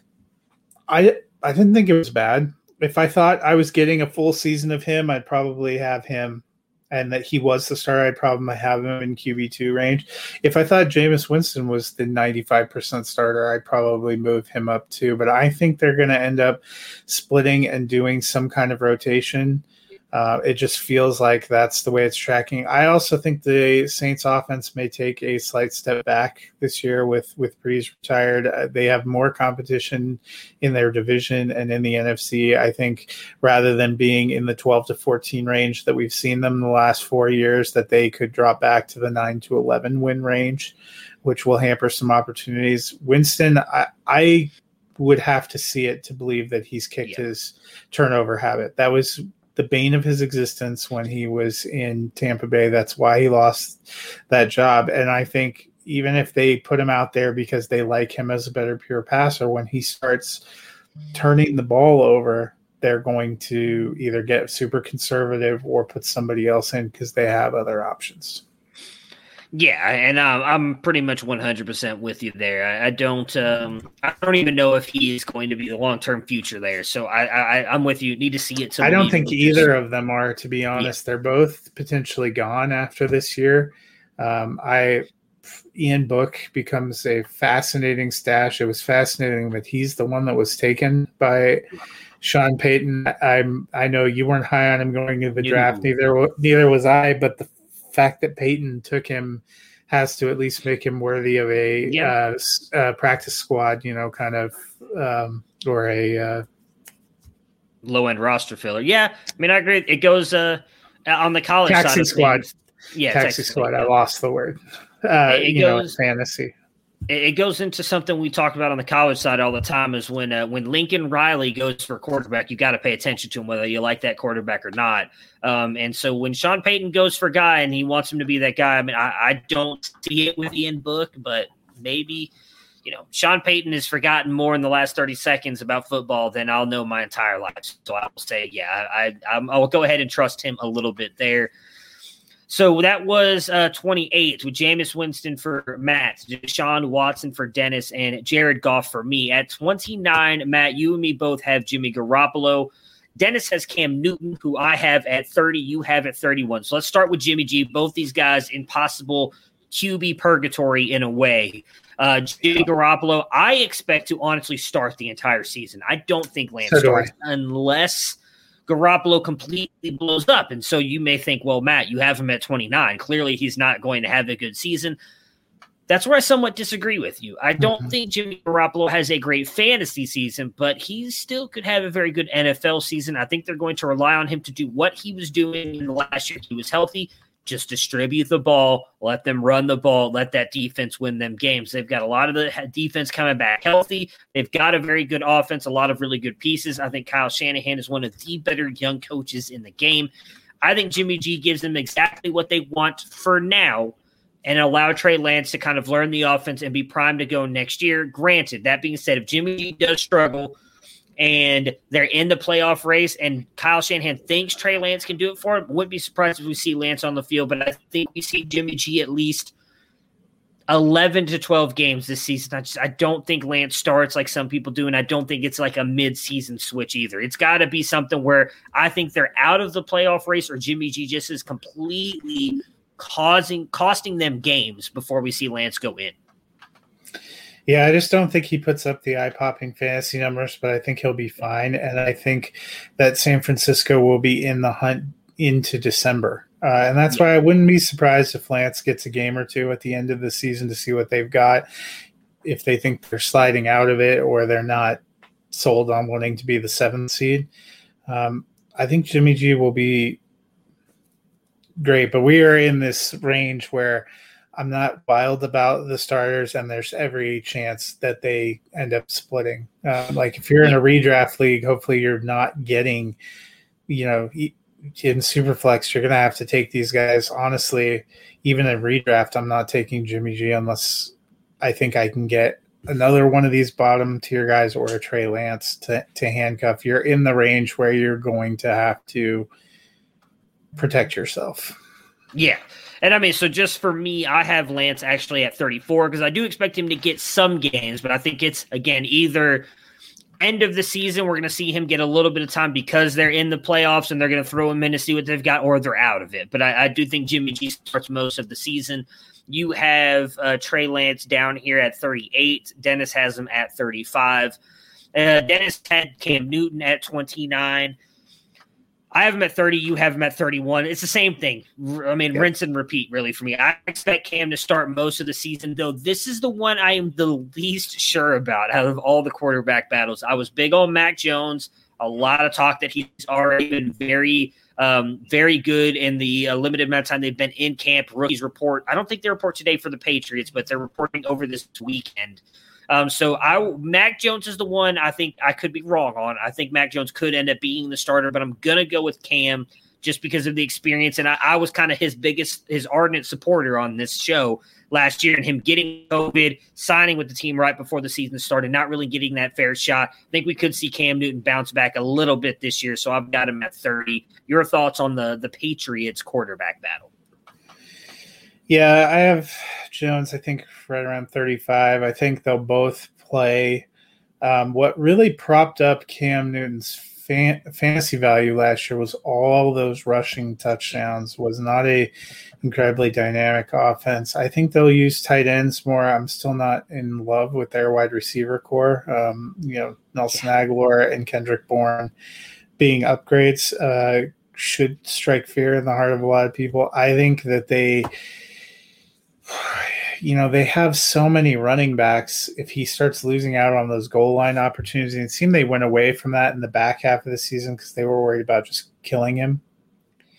[SPEAKER 5] I I didn't think it was bad. If I thought I was getting a full season of him, I'd probably have him, and that he was the starter, I'd probably have him in Q B two range. If I thought Jameis Winston was the ninety-five percent starter, I'd probably move him up too. But I think they're going to end up splitting and doing some kind of rotation. Uh, it just feels like that's the way it's tracking. I also think the Saints offense may take a slight step back this year with, with Brees retired. Uh, they have more competition in their division and in the N F C. I think rather than being in the twelve to fourteen range that we've seen them in the last four years, that they could drop back to the nine to eleven win range, which will hamper some opportunities. Winston, I, I would have to see it to believe that he's kicked yeah. his turnover habit. That was the bane of his existence when he was in Tampa Bay. That's why he lost that job. And I think even if they put him out there because they like him as a better pure passer, when he starts turning the ball over, they're going to either get super conservative or put somebody else in because they have other options.
[SPEAKER 4] Yeah, and um, I'm pretty much one hundred percent with you there. I, I don't, um, I don't even know if he is going to be the long-term future there. So I, I, I'm with you. Need to see it. To
[SPEAKER 5] I don't think either of them are, to be honest. Yeah. They're both potentially gone after this year. Um, I, Ian Book becomes a fascinating stash. It was fascinating that he's the one that was taken by Sean Payton. I'm, I know you weren't high on him going into the you draft. Know. Neither, neither was I. But the fact that Payton took him has to at least make him worthy of a yeah. uh, uh, practice squad, you know, kind of, um, or a uh,
[SPEAKER 4] low end roster filler. Yeah, I mean, I agree. It goes uh, on the college
[SPEAKER 5] taxi
[SPEAKER 4] side of
[SPEAKER 5] squad.
[SPEAKER 4] Things. Yeah,
[SPEAKER 5] taxi squad. I lost the word. Uh,
[SPEAKER 4] it
[SPEAKER 5] you
[SPEAKER 4] goes,
[SPEAKER 5] know, fantasy.
[SPEAKER 4] it goes into something we talk about on the college side all the time is when uh, when Lincoln Riley goes for quarterback, you got to pay attention to him, whether you like that quarterback or not. Um, and so when Sean Payton goes for a guy and he wants him to be that guy, I mean, I, I don't see it with Ian Book, but maybe, you know, Sean Payton has forgotten more in the last thirty seconds about football than I'll know my entire life. So I will say, yeah, I, I, I'll go ahead and trust him a little bit there. So that was uh, twenty-eight with Jameis Winston for Matt, Deshaun Watson for Dennis, and Jared Goff for me. At twenty-nine, Matt, you and me both have Jimmy Garoppolo. Dennis has Cam Newton, who I have at thirty. You have at thirty-one. So let's start with Jimmy G. Both these guys in possible Q B purgatory in a way. Uh, Jimmy Garoppolo, I expect to honestly start the entire season. I don't think Lance so starts unless Garoppolo completely blows up. And so you may think, well, Matt, you have him at twenty-nine. Clearly he's not going to have a good season. That's where I somewhat disagree with you. I don't mm-hmm. think Jimmy Garoppolo has a great fantasy season, but he still could have a very good N F L season. I think they're going to rely on him to do what he was doing in the last year. He was healthy. Just distribute the ball, let them run the ball, let that defense win them games. They've got a lot of the defense coming back healthy. They've got a very good offense, a lot of really good pieces. I think Kyle Shanahan is one of the better young coaches in the game. I think Jimmy G gives them exactly what they want for now and allow Trey Lance to kind of learn the offense and be primed to go next year. Granted, that being said, if Jimmy G does struggle and they're in the playoff race and Kyle Shanahan thinks Trey Lance can do it for him, wouldn't be surprised if we see Lance on the field, but I think we see Jimmy G at least eleven to twelve games this season. I just I don't think Lance starts like some people do, and I don't think it's like a mid-season switch either. It's got to be something where I think they're out of the playoff race or Jimmy G just is completely causing costing them games before we see Lance go in.
[SPEAKER 5] Yeah, I just don't think he puts up the eye-popping fantasy numbers, but I think he'll be fine. And I think that San Francisco will be in the hunt into December. Uh, and that's why I wouldn't be surprised if Lance gets a game or two at the end of the season to see what they've got, if they think they're sliding out of it or they're not sold on wanting to be the seventh seed. Um, I think Jimmy G will be great, but we are in this range where – I'm not wild about the starters, and there's every chance that they end up splitting. Uh, like if you're in a redraft league, hopefully you're not getting, you know, in Superflex, you're going to have to take these guys. Honestly, even in redraft, I'm not taking Jimmy G unless I think I can get another one of these bottom tier guys or a Trey Lance to, to handcuff. You're in the range where you're going to have to protect yourself.
[SPEAKER 4] Yeah. And I mean, so just for me, I have Lance actually at thirty-four because I do expect him to get some games, but I think it's, again, either end of the season, we're going to see him get a little bit of time because they're in the playoffs and they're going to throw him in to see what they've got, or they're out of it. But I, I do think Jimmy G starts most of the season. You have uh, Trey Lance down here at thirty-eight. Dennis has him at thirty-five. Uh, Dennis had Cam Newton at twenty-nine. I have him at thirty. You have him at thirty-one. It's the same thing. I mean, yeah. Rinse and repeat, really, for me. I expect Cam to start most of the season, though. This is the one I am the least sure about out of all the quarterback battles. I was big on Mac Jones. A lot of talk that he's already been very, um, very good in the uh, limited amount of time they've been in camp. Rookies report. I don't think they report today for the Patriots, but they're reporting over this weekend. Um, so I, Mac Jones is the one I think I could be wrong on. I think Mac Jones could end up being the starter, but I'm going to go with Cam just because of the experience. And I, I was kind of his biggest, his ardent supporter on this show last year, and him getting COVID, signing with the team right before the season started, not really getting that fair shot. I think we could see Cam Newton bounce back a little bit this year. So I've got him at thirty. Your thoughts on the, the Patriots quarterback battle?
[SPEAKER 5] Yeah, I have Jones, I think, right around thirty-five. I think they'll both play. Um, what really propped up Cam Newton's fan- fantasy value last year was all those rushing touchdowns. Was not a incredibly dynamic offense. I think they'll use tight ends more. I'm still not in love with their wide receiver core. Um, you know, Nelson Aguilar and Kendrick Bourne being upgrades uh, should strike fear in the heart of a lot of people. I think that they – you know, they have so many running backs. If he starts losing out on those goal line opportunities, and it seemed they went away from that in the back half of the season because they were worried about just killing him.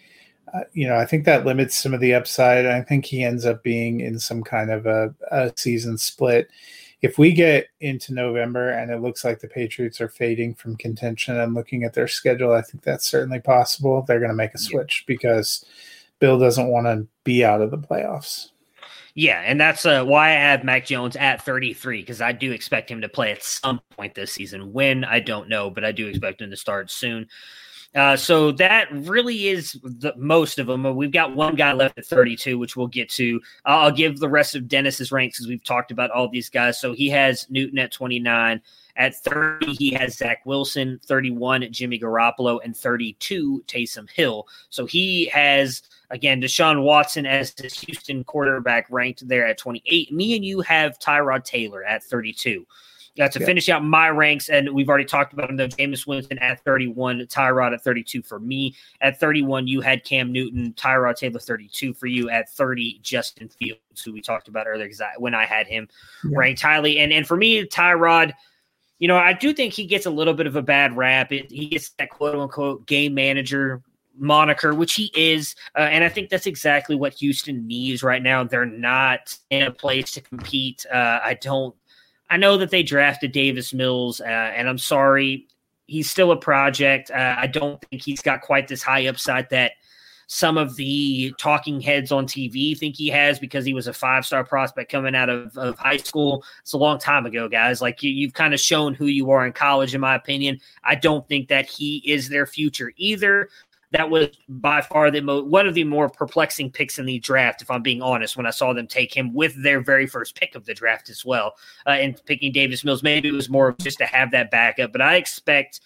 [SPEAKER 5] uh, you know, I think that limits some of the upside. I think he ends up being in some kind of a, a season split. If we get into November and it looks like the Patriots are fading from contention and looking at their schedule, I think that's certainly possible. They're going to make a switch yeah. because Bill doesn't want to be out of the playoffs.
[SPEAKER 4] Yeah, and that's uh, why I have Mac Jones at thirty-three, because I do expect him to play at some point this season. When, I don't know, but I do expect him to start soon. Uh, so that really is the most of them. We've got one guy left at thirty-two, which we'll get to. I'll give the rest of Dennis's ranks because we've talked about all these guys. So he has Newton at twenty-nine. At thirty, he has Zach Wilson, thirty-one, Jimmy Garoppolo, and thirty-two, Taysom Hill. So he has, again, Deshaun Watson as his Houston quarterback ranked there at twenty-eight. Me and you have Tyrod Taylor at thirty-two. Uh, to yeah. finish out my ranks, and we've already talked about him, though, Jameis Winston at thirty-one, Tyrod at thirty-two for me. At thirty-one, you had Cam Newton, Tyrod Taylor thirty-two for you. At thirty, Justin Fields, who we talked about earlier because I, when I had him yeah. ranked highly. And, and for me, Tyrod, you know, I do think he gets a little bit of a bad rap. It, he gets that quote-unquote game manager moniker, which he is, uh, and I think that's exactly what Houston needs right now. They're not in a place to compete. Uh, I don't I know that they drafted Davis Mills, uh, and I'm sorry, he's still a project. Uh, I don't think he's got quite this high upside that some of the talking heads on T V think he has because he was a five-star prospect coming out of, of high school. It's a long time ago, guys. Like you, you've kind of shown who you are in college, in my opinion. I don't think that he is their future either. That was by far the mo- one of the more perplexing picks in the draft, if I'm being honest, when I saw them take him with their very first pick of the draft as well. Uh, and picking Davis Mills, maybe it was more just to have that backup. But I expect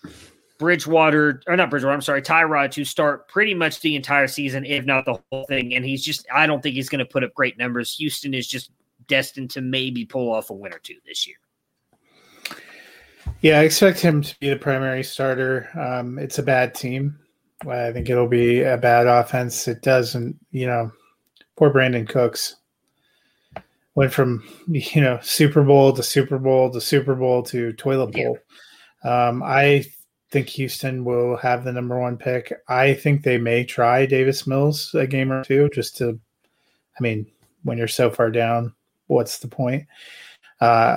[SPEAKER 4] Bridgewater, or not Bridgewater, I'm sorry, Tyrod to start pretty much the entire season, if not the whole thing. And he's just, I don't think he's going to put up great numbers. Houston is just destined to maybe pull off a win or two this year.
[SPEAKER 5] Yeah, I expect him to be the primary starter. Um, it's a bad team. I think it'll be a bad offense. It doesn't, you know, poor Brandon Cooks went from, you know, Super Bowl to Super Bowl to Super Bowl to toilet bowl. Yeah. Um, I think Houston will have the number one pick. I think they may try Davis Mills a game or two just to, I mean, when you're so far down, what's the point? Uh,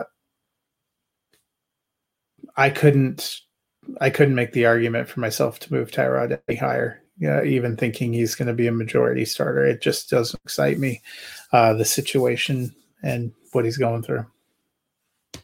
[SPEAKER 5] I couldn't. I couldn't make the argument for myself to move Tyrod any higher, you know, even thinking he's going to be a majority starter. It just doesn't excite me, uh, the situation and what he's going through.
[SPEAKER 4] All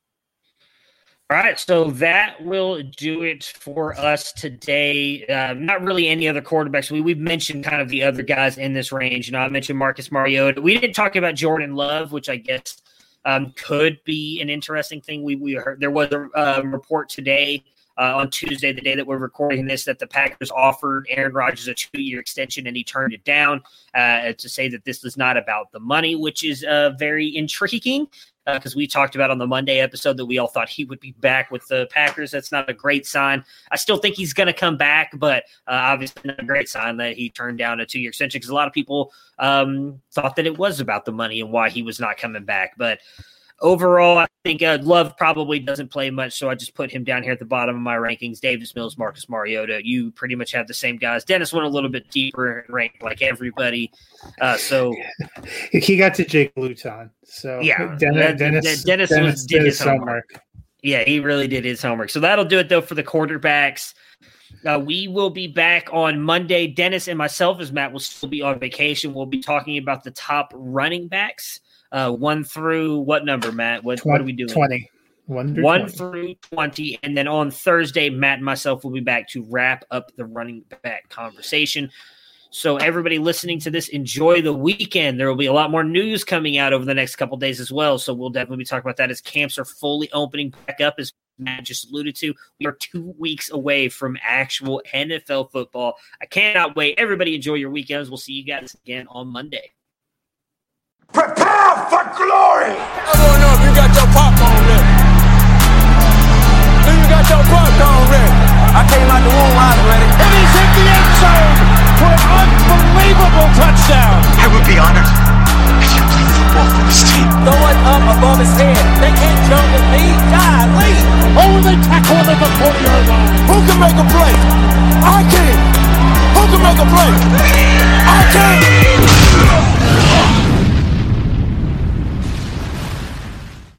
[SPEAKER 4] right, so that will do it for us today. Uh, not really any other quarterbacks. We, we've mentioned kind of the other guys in this range. You know, I mentioned Marcus Mariota. We didn't talk about Jordan Love, which I guess um, could be an interesting thing. We, we heard there was a uh, report today Uh, on Tuesday, the day that we're recording this, that the Packers offered Aaron Rodgers a two-year extension, and he turned it down uh, to say that this was not about the money, which is uh, very intriguing because uh, we talked about on the Monday episode that we all thought he would be back with the Packers. That's not a great sign. I still think he's going to come back, but uh, obviously not a great sign that he turned down a two-year extension because a lot of people um, thought that it was about the money and why he was not coming back. But overall, I think uh, Love probably doesn't play much, so I just put him down here at the bottom of my rankings. Davis Mills, Marcus Mariota. You pretty much have the same guys. Dennis went a little bit deeper in rank, like everybody. Uh, so
[SPEAKER 5] he got to Jake Luton. So
[SPEAKER 4] yeah,
[SPEAKER 5] Dennis, Dennis,
[SPEAKER 4] Dennis, Dennis was, did his homework. homework. Yeah, he really did his homework. So that'll do it though for the quarterbacks. Uh, we will be back on Monday. Dennis and myself, as Matt will still be on vacation, we'll be talking about the top running backs. Uh, one through what number, Matt? What,
[SPEAKER 5] twenty,
[SPEAKER 4] what are we doing?
[SPEAKER 5] twenty. One through,
[SPEAKER 4] one
[SPEAKER 5] twenty.
[SPEAKER 4] through twenty. And then on Thursday, Matt and myself will be back to wrap up the running back conversation. So everybody listening to this, enjoy the weekend. There will be a lot more news coming out over the next couple of days as well. So we'll definitely be talking about that as camps are fully opening back up, as Matt just alluded to. We are two weeks away from actual N F L football. I cannot wait. Everybody enjoy your weekends. We'll see you guys again on Monday.
[SPEAKER 6] Prepare for glory!
[SPEAKER 7] I don't know if you got your popcorn ready. Do you got your popcorn ready? I came out the womb, I was ready.
[SPEAKER 8] And he's hit the end zone for an unbelievable touchdown.
[SPEAKER 6] I would be honored if you played football for this team.
[SPEAKER 7] Throw it up above his head. They can't jump with me. Golly!
[SPEAKER 8] Oh, they tackle him at the forty-yard line.
[SPEAKER 7] Who can make a